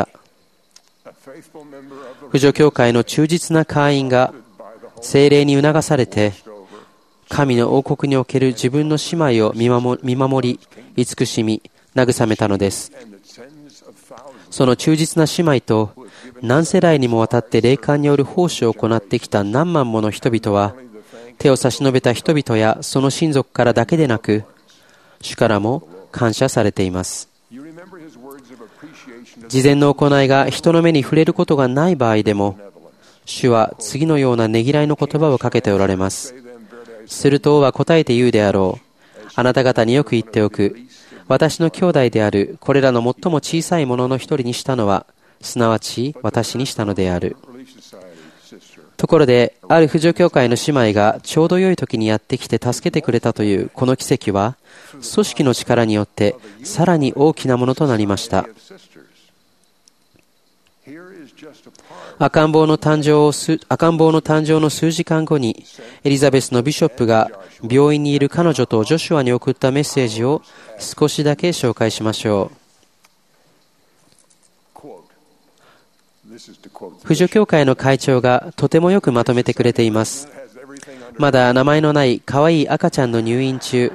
H: 婦女教会の忠実な会員が聖霊に促されて、神の王国における自分の姉妹を見守り、見守り慈しみ、慰めたのです。その忠実な姉妹と何世代にもわたって霊感による奉仕を行ってきた何万もの人々は、手を差し伸べた人々やその親族からだけでなく、主からも感謝されています。事前の行いが人の目に触れることがない場合でも、主は次のようなねぎらいの言葉をかけておられます。すると王は答えて言うであろう。あなた方によく言っておく。私の兄弟であるこれらの最も小さいものの一人にしたのは、すなわち私にしたのである。ところで、ある婦女教会の姉妹がちょうど良い時にやってきて助けてくれたというこの奇跡は、組織の力によってさらに大きなものとなりました。赤ん坊の誕生をす赤ん坊の誕生の数時間後に、エリザベスのビショップが病院にいる彼女とジョシュアに送ったメッセージを少しだけ紹介しましょう。婦女教会の会長がとてもよくまとめてくれています。まだ名前のない可愛い赤ちゃんの入院中、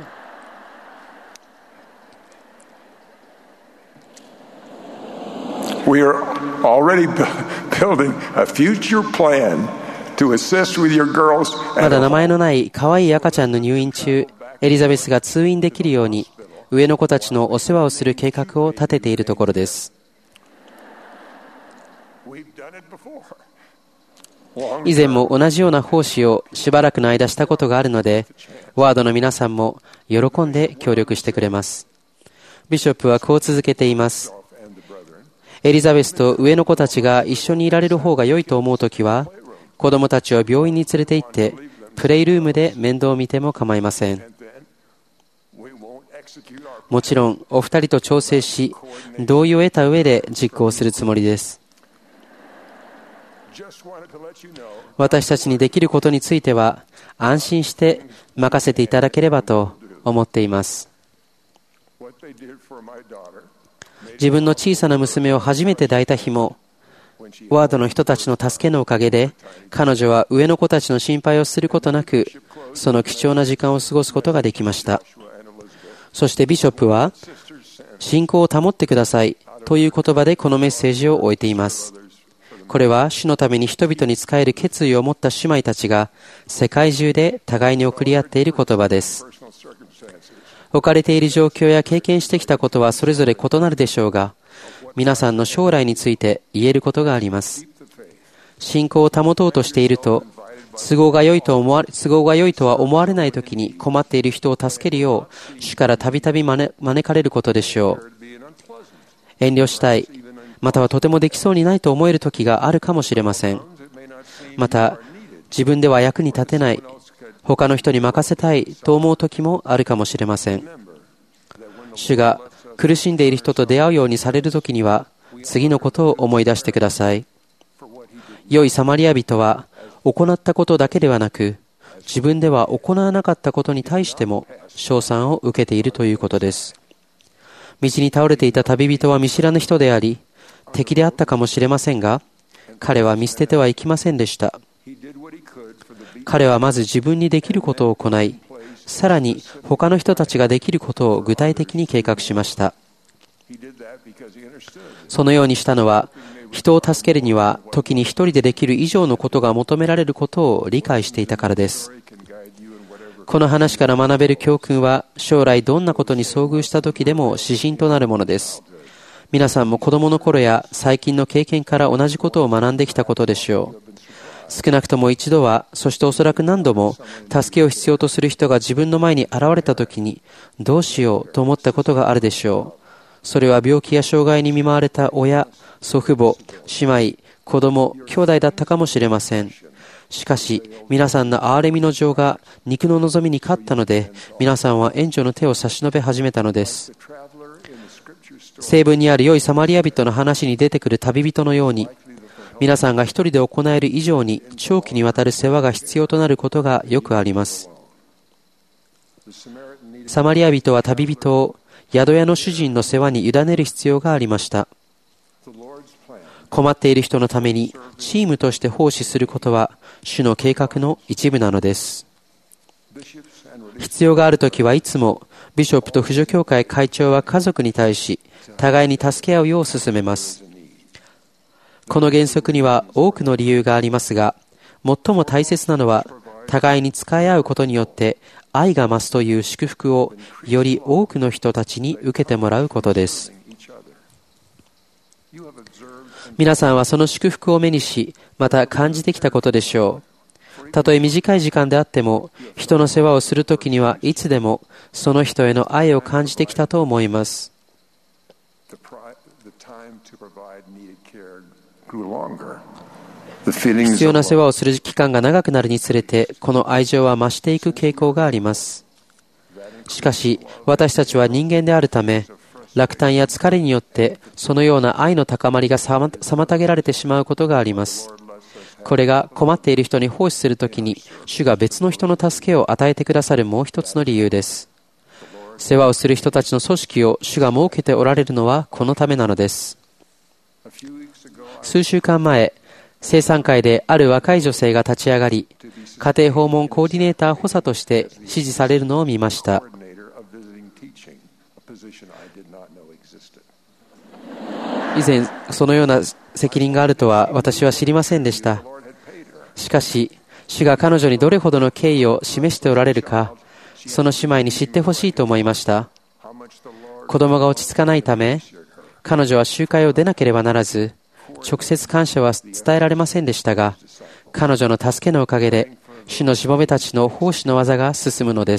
G: We are already building a future plan to assist with your girls.
H: まだ名前のない可愛い赤ちゃんの入院中、エリザベスが通院できるように上の子たちのお世話をする計画を立てているところです。以前も同じような奉仕をしばらくの間したことがあるので、ワードの皆さんも喜んで協力してくれます。ビショップはこう続けています。エリザベスと上の子たちが一緒にいられる方が良いと思うときは、子供たちを病院に連れて行ってプレイルームで面倒を見ても構いません。もちろんお二人と調整し、同意を得た上で実行するつもりです。私たちにできることについては安心して任せていただければと思っています。自分の小さな娘を初めて抱いた日も、ワードの人たちの助けのおかげで、彼女は上の子たちの心配をすることなく、その貴重な時間を過ごすことができました。そしてビショップは、信仰を保ってくださいという言葉でこのメッセージを終えています。これは主のために人々に仕える決意を持った姉妹たちが世界中で互いに送り合っている言葉です。置かれている状況や経験してきたことはそれぞれ異なるでしょうが、皆さんの将来について言えることがあります。信仰を保とうとしていると、都合が良いと思われ、都合が良いとは思われないときに困っている人を助けるよう主からたびたび招かれることでしょう。遠慮したい、 またはとてもできそうにないと思える時があるかもしれません。また、自分では役に立てない、他の人に任せたいと思う時もあるかもしれません。主が苦しんでいる人と出会うようにされる時には、次のことを思い出してください。良いサマリア人は、行ったことだけではなく、自分では行わなかったことに対しても称賛を受けているということです。道に倒れていた旅人は見知らぬ人であり、敵であったかもしれませんが、彼は見捨ててはいきませんでした。彼はまず自分にできることを行い、さらに他の人たちができることを具体的に計画しました。そのようにしたのは、人を助けるには時に一人でできる以上のことが求められることを理解していたからです。この話から学べる教訓は、将来どんなことに遭遇した時でも指針となるものです。皆さんも子供の頃や最近の経験から同じことを学んできたことでしょう。少なくとも一度は、そしておそらく何度も、助けを必要とする人が自分の前に現れたときに、どうしようと思ったことがあるでしょう。それは病気や障害に見舞われた親、祖父母、姉妹、子供、兄弟だったかもしれません。しかし、皆さんの憐れみの情が肉の望みに勝ったので、皆さんは援助の手を差し伸べ始めたのです。聖文にある良いサマリア人の話に出てくる旅人のように、皆さんが一人で行える以上に長期にわたる世話が必要となることがよくあります。サマリア人は旅人を宿屋の主人の世話に委ねる必要がありました。困っている人のためにチームとして奉仕することは主の計画の一部なのです。必要があるときはいつもビショップと扶助協会会長は家族に対し互いに助け合うよう勧めます。この原則には多くの理由がありますが、最も大切なのは互いに使い合うことによって愛が増すという祝福をより多くの人たちに受けてもらうことです。皆さんはその祝福を目にし、また感じてきたことでしょう。たとえ短い時間であっても、人の世話をするときにはいつでもその人への愛を感じてきたと思います。必要な世話をする期間が長くなるにつれて、この愛情は増していく傾向があります。しかし、私たちは人間であるため、落胆や疲れによってそのような愛の高まりが妨げられてしまうことがあります。これが困っている人に奉仕するときに、主が別の人の助けを与えてくださるもう一つの理由です。世話をする人たちの組織を主が設けておられるのはこのためなのです。数週間前、生産会である若い女性が立ち上がり、家庭訪問コーディネーター補佐として支持されるのを見ました。以前、そのような責任があるとは私は知りませんでした。しかし、主が彼女にどれほどの敬意を示しておられるか、その姉妹に知ってほしいと思いました。子供が落ち着かないため、彼女は集会を出なければならず、直接感謝は伝えられませんでしたが、彼女の助けのおかげで、主のしもべたちの奉仕の技が進むのです。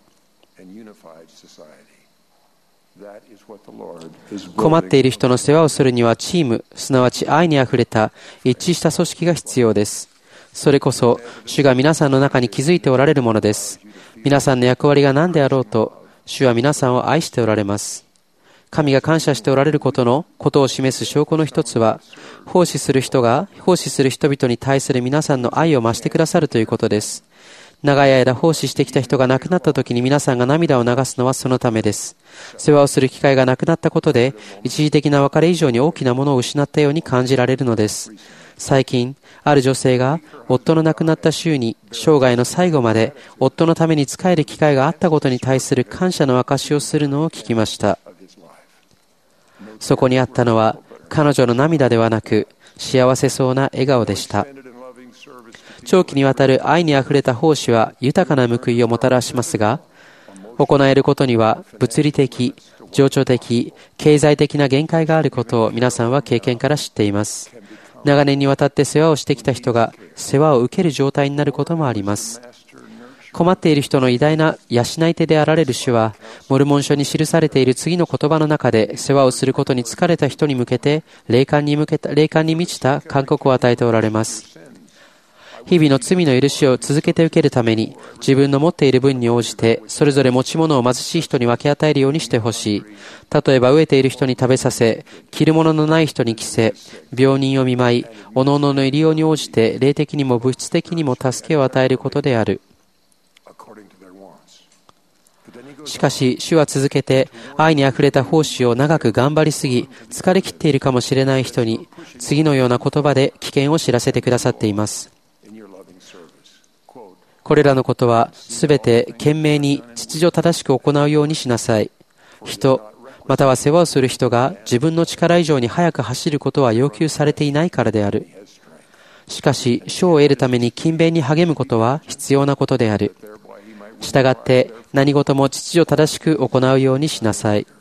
H: 困っている人の世話をするにはチーム、すなわち愛にあふれた一致した組織が必要です。それこそ、主が皆さんの中に気づいておられるものです。皆さんの役割が何であろうと、主は皆さんを愛しておられます。神が感謝しておられることのことを示す証拠の一つは、奉仕する人が奉仕する人々に対する皆さんの愛を増してくださるということです。長い間奉仕してきた人が亡くなった時に皆さんが涙を流すのはそのためです。世話をする機会がなくなったことで、一時的な別れ以上に大きなものを失ったように感じられるのです。最近、ある女性が夫の亡くなった週に生涯の最後まで夫のために仕える機会があったことに対する感謝の証しをするのを聞きました。そこにあったのは彼女の涙ではなく幸せそうな笑顔でした。長期にわたる愛にあふれた奉仕は豊かな報いをもたらしますが、行えることには物理的、情緒的、経済的な限界があることを皆さんは経験から知っています。長年にわたって世話をしてきた人が世話を受ける状態になることもあります。 困っている人の偉大な養い手であられる主は、モルモン書に記されている次の言葉の中で、世話をすることに疲れた人に向けて、霊感に向けた、霊感に満ちた勧告を与えておられます。日々の罪の許しを続けて受けるために、自分の持っている分に応じて、それぞれ持ち物を貧しい人に分け与えるようにしてほしい。例えば、飢えている人に食べさせ、着るもののない人に着せ、病人を見舞い、おのおのの入りように応じて、霊的にも物質的にも助けを与えることである。しかし、主は続けて、愛にあふれた奉仕を長く頑張りすぎ、疲れ切っているかもしれない人に、次のような言葉で危険を知らせてくださっています。これらのことは、すべて懸命に秩序正しく行うようにしなさい。人、または世話をする人が自分の力以上に速く走ることは要求されていないからである。しかし、賞を得るために勤勉に励むことは必要なことである。したがって、何事も秩序正しく行うようにしなさい。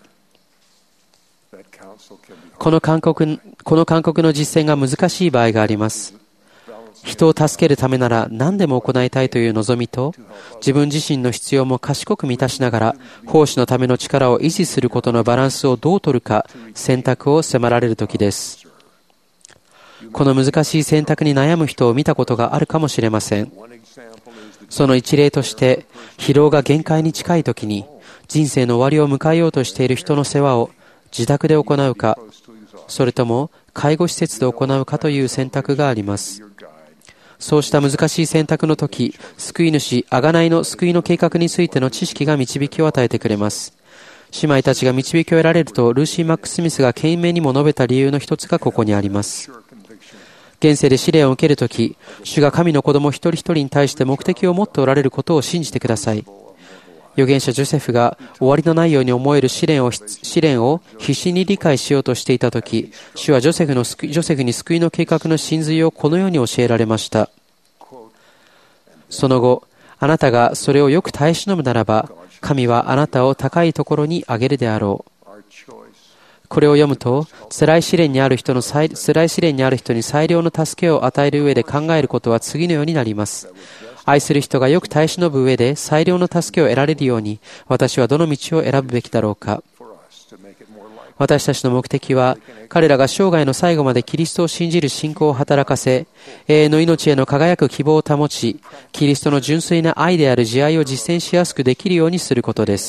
H: この勧告、この勧告の実践が難しい場合があります。人を助けるためなら何でも行いたいという望みと、自分自身の必要も賢く満たしながら、奉仕のための力を維持することのバランスをどう取るか、選択を迫られるときです。この難しい選択に悩む人を見たことがあるかもしれません。その一例として、疲労が限界に近いときに、人生の終わりを迎えようとしている人の世話を自宅で行うか、それとも介護施設で行うかという選択があります。そうした難しい選択のとき、救い主、贖いの救いの計画についての知識が導きを与えてくれます。姉妹たちが導きを得られると、ルーシー・マックスミスが懸命にも述べた理由の一つがここにあります。現世で試練を受けるとき、主が神の子供一人一人に対して目的を持っておられることを信じてください。預言者ジョセフが終わりのないように思える試練を、試練を必死に理解しようとしていたとき、主はジョセフの救い、ジョセフに救いの計画の真髄をこのように教えられました。その後、あなたがそれをよく耐え忍ぶならば、神はあなたを高いところに上げるであろう。これを読むと、辛い試練にある人の辛い試練にある人に最良の助けを与える上で考えることは次のようになります。愛する人がよく耐え忍ぶ上で最良の助けを得られるように、私はどの道を選ぶべきだろうか。私たちの目的は、彼らが生涯の最後までキリストを信じる信仰を働かせ、永遠の命への輝く希望を保ち、キリストの純粋な愛である慈愛を実践しやすくできるようにすることです。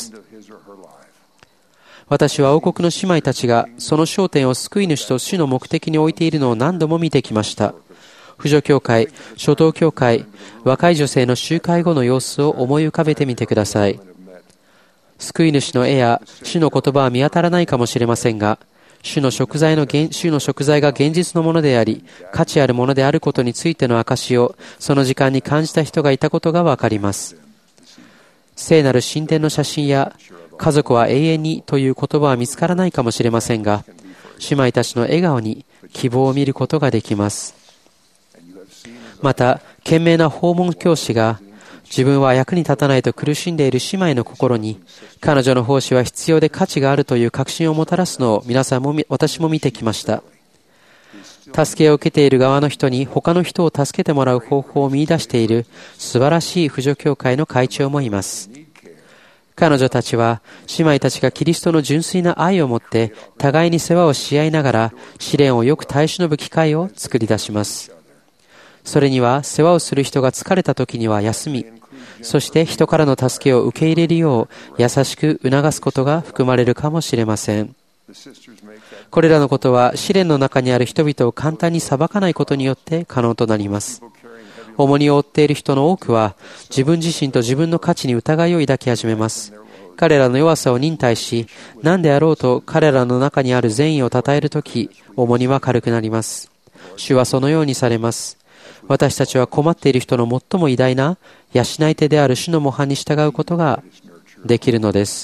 H: 私は王国の姉妹たちがその焦点を救い主と主の目的に置いているのを何度も見てきました。扶助教会、初等教会、若い女性の集会後の様子を思い浮かべてみてください。救い主の絵や主の言葉は見当たらないかもしれませんが、主の食材の主の食材が現実のものであり、価値あるものであることについての証をその時間に感じた人がいたことがわかります。聖なる神殿の写真や家族は永遠にという言葉は見つからないかもしれませんが、姉妹たちの笑顔に希望を見ることができます。また、賢明な訪問教師が自分は役に立たないと苦しんでいる姉妹の心に、彼女の奉仕は必要で価値があるという確信をもたらすのを皆さんも私も見てきました。助けを受けている側の人に他の人を助けてもらう方法を見出している素晴らしい扶助教会の会長もいます。彼女たちは姉妹たちがキリストの純粋な愛を持って互いに世話をし合いながら試練をよく耐え忍ぶ機会を作り出します。それには世話をする人が疲れた時には休み、そして人からの助けを受け入れるよう優しく促すことが含まれるかもしれません。これらのことは試練の中にある人々を簡単に裁かないことによって可能となります。重荷を負っている人の多くは自分自身と自分の価値に疑いを抱き始めます。彼らの弱さを忍耐し、何であろうと彼らの中にある善意を称えるとき、重荷は軽くなります。主はそのようにされます。私たちは困っている人の最も偉大な養い手である主の模範に従うことができるのです。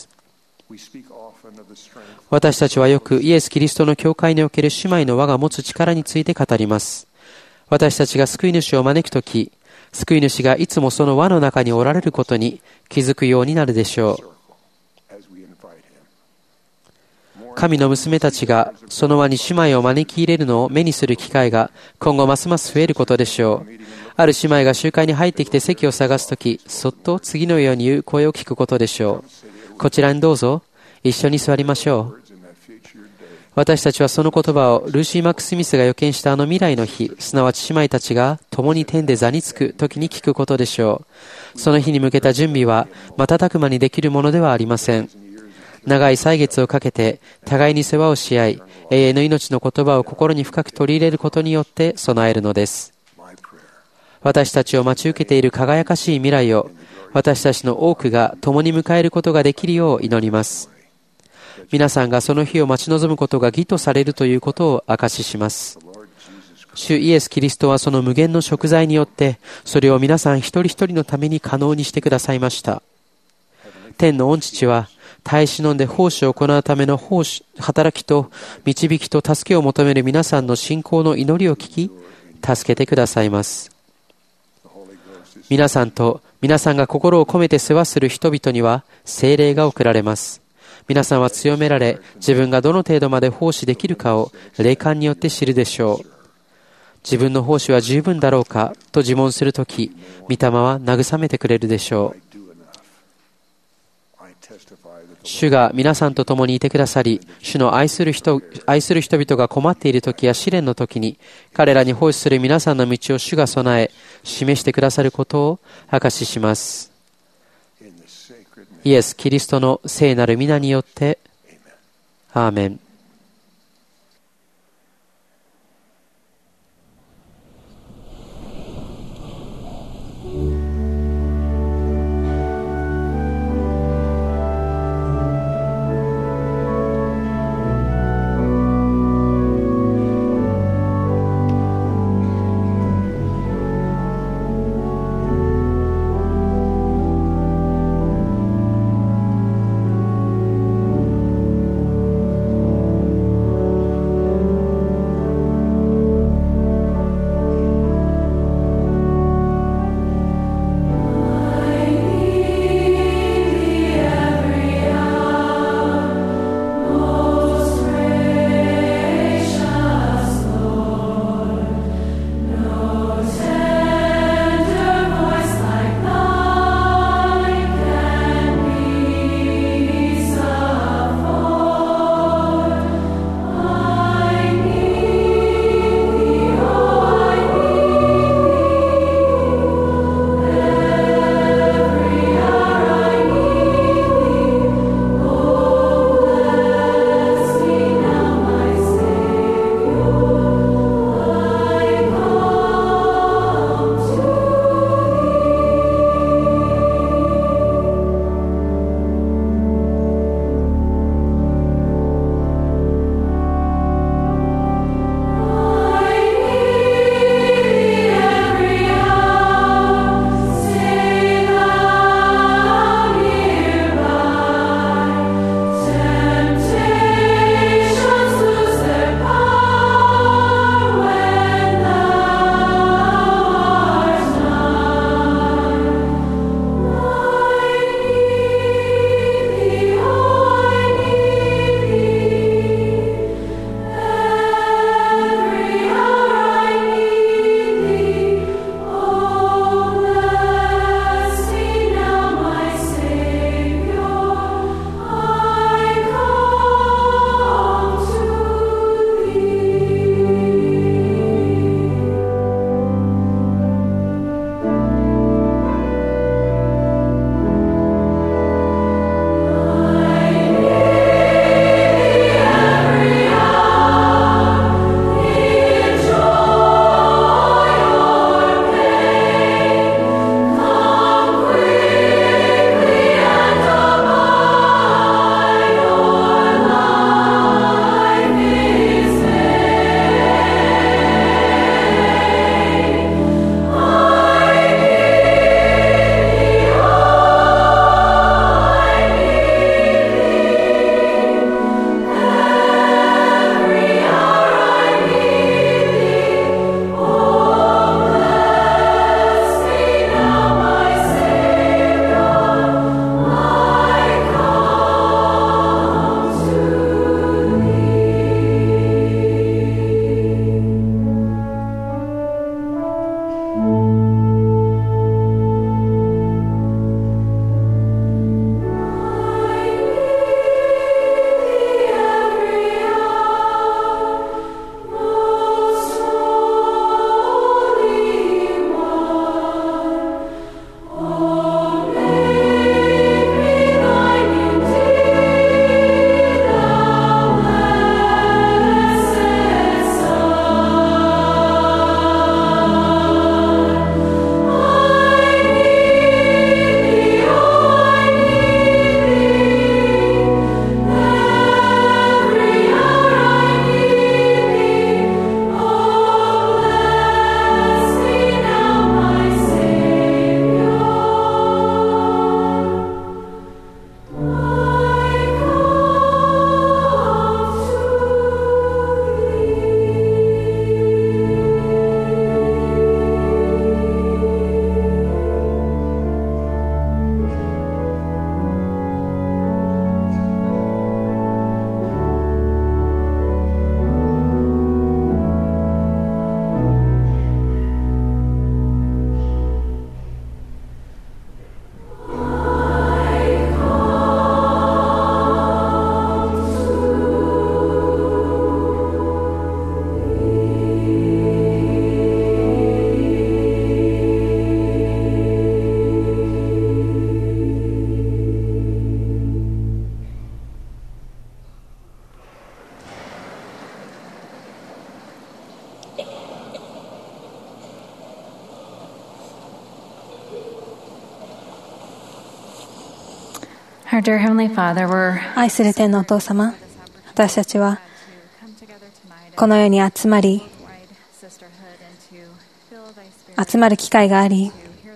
H: 私たちはよくイエス・キリストの教会における姉妹の輪が持つ力について語ります。私たちが救い主を招くとき、救い主がいつもその輪の中におられることに気づくようになるでしょう。 神の娘たちがその輪に姉妹を招き入れるのを目にする機会が今後ますます増えることでしょう。ある姉妹が集会に入ってきて席を探すとき、そっと次のように言う声を聞くことでしょう。こちらにどうぞ、一緒に座りましょう。私たちはその言葉をルーシー・マック・スミスが予見したあの未来の日、すなわち姉妹たちが共に天で座につく時に聞くことでしょう。その日に向けた準備は瞬く間にできるものではありません。長い歳月をかけて互いに世話をし合い、永遠の命の言葉を心に深く取り入れることによって備えるのです。私たちを待ち受けている輝かしい未来を私たちの多くが共に迎えることができるよう祈ります。皆さんがその日を待ち望むことが義とされるということを証しします。主イエス・キリストはその無限の贖罪によってそれを皆さん一人一人のために可能にしてくださいました。天の御父は耐え忍んで奉仕を行うための奉仕、働きと導きと助けを求める皆さんの信仰の祈りを聞き、助けてくださいます。皆さんと皆さんが心を込めて世話する人々には聖霊が送られます。皆さんは強められ、自分がどの程度まで奉仕できるかを霊感によって知るでしょう。自分の奉仕は十分だろうかと自問するとき、御霊は慰めてくれるでしょう。主が皆さんと共にいてくださり、主の愛する人、愛する人々が困っているときや試練のときに、彼らに奉仕する皆さんの道を主が備え、示してくださることを証しします。イエス・キリストの聖なる皆によって、アーメン。
I: 「 Our dear Heavenly Father, we're
B: 愛する天のお父様、私たちはこのように集まり、集まる機会があり、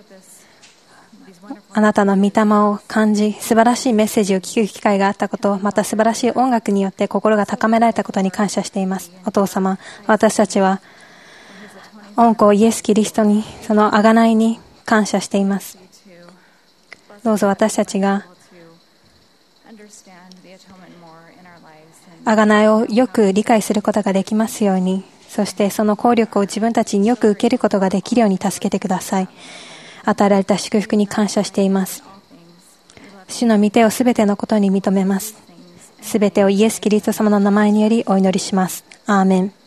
B: あなたの御霊を感じ、素晴らしいメッセージを聞く機会があったこと、また素晴らしい音楽によって心が高められたことに感謝しています。お父様、私たちは御子イエス・キリストに、その贖いに感謝しています。どうぞ私たちが贖いをよく理解することができますように、そしてその効力を自分たちによく受けることができるように助けてください。与えられた祝福に感謝しています。主の御手をすべてのことに認めます。すべてをイエス・キリスト様の名前によりお祈りします。アーメン。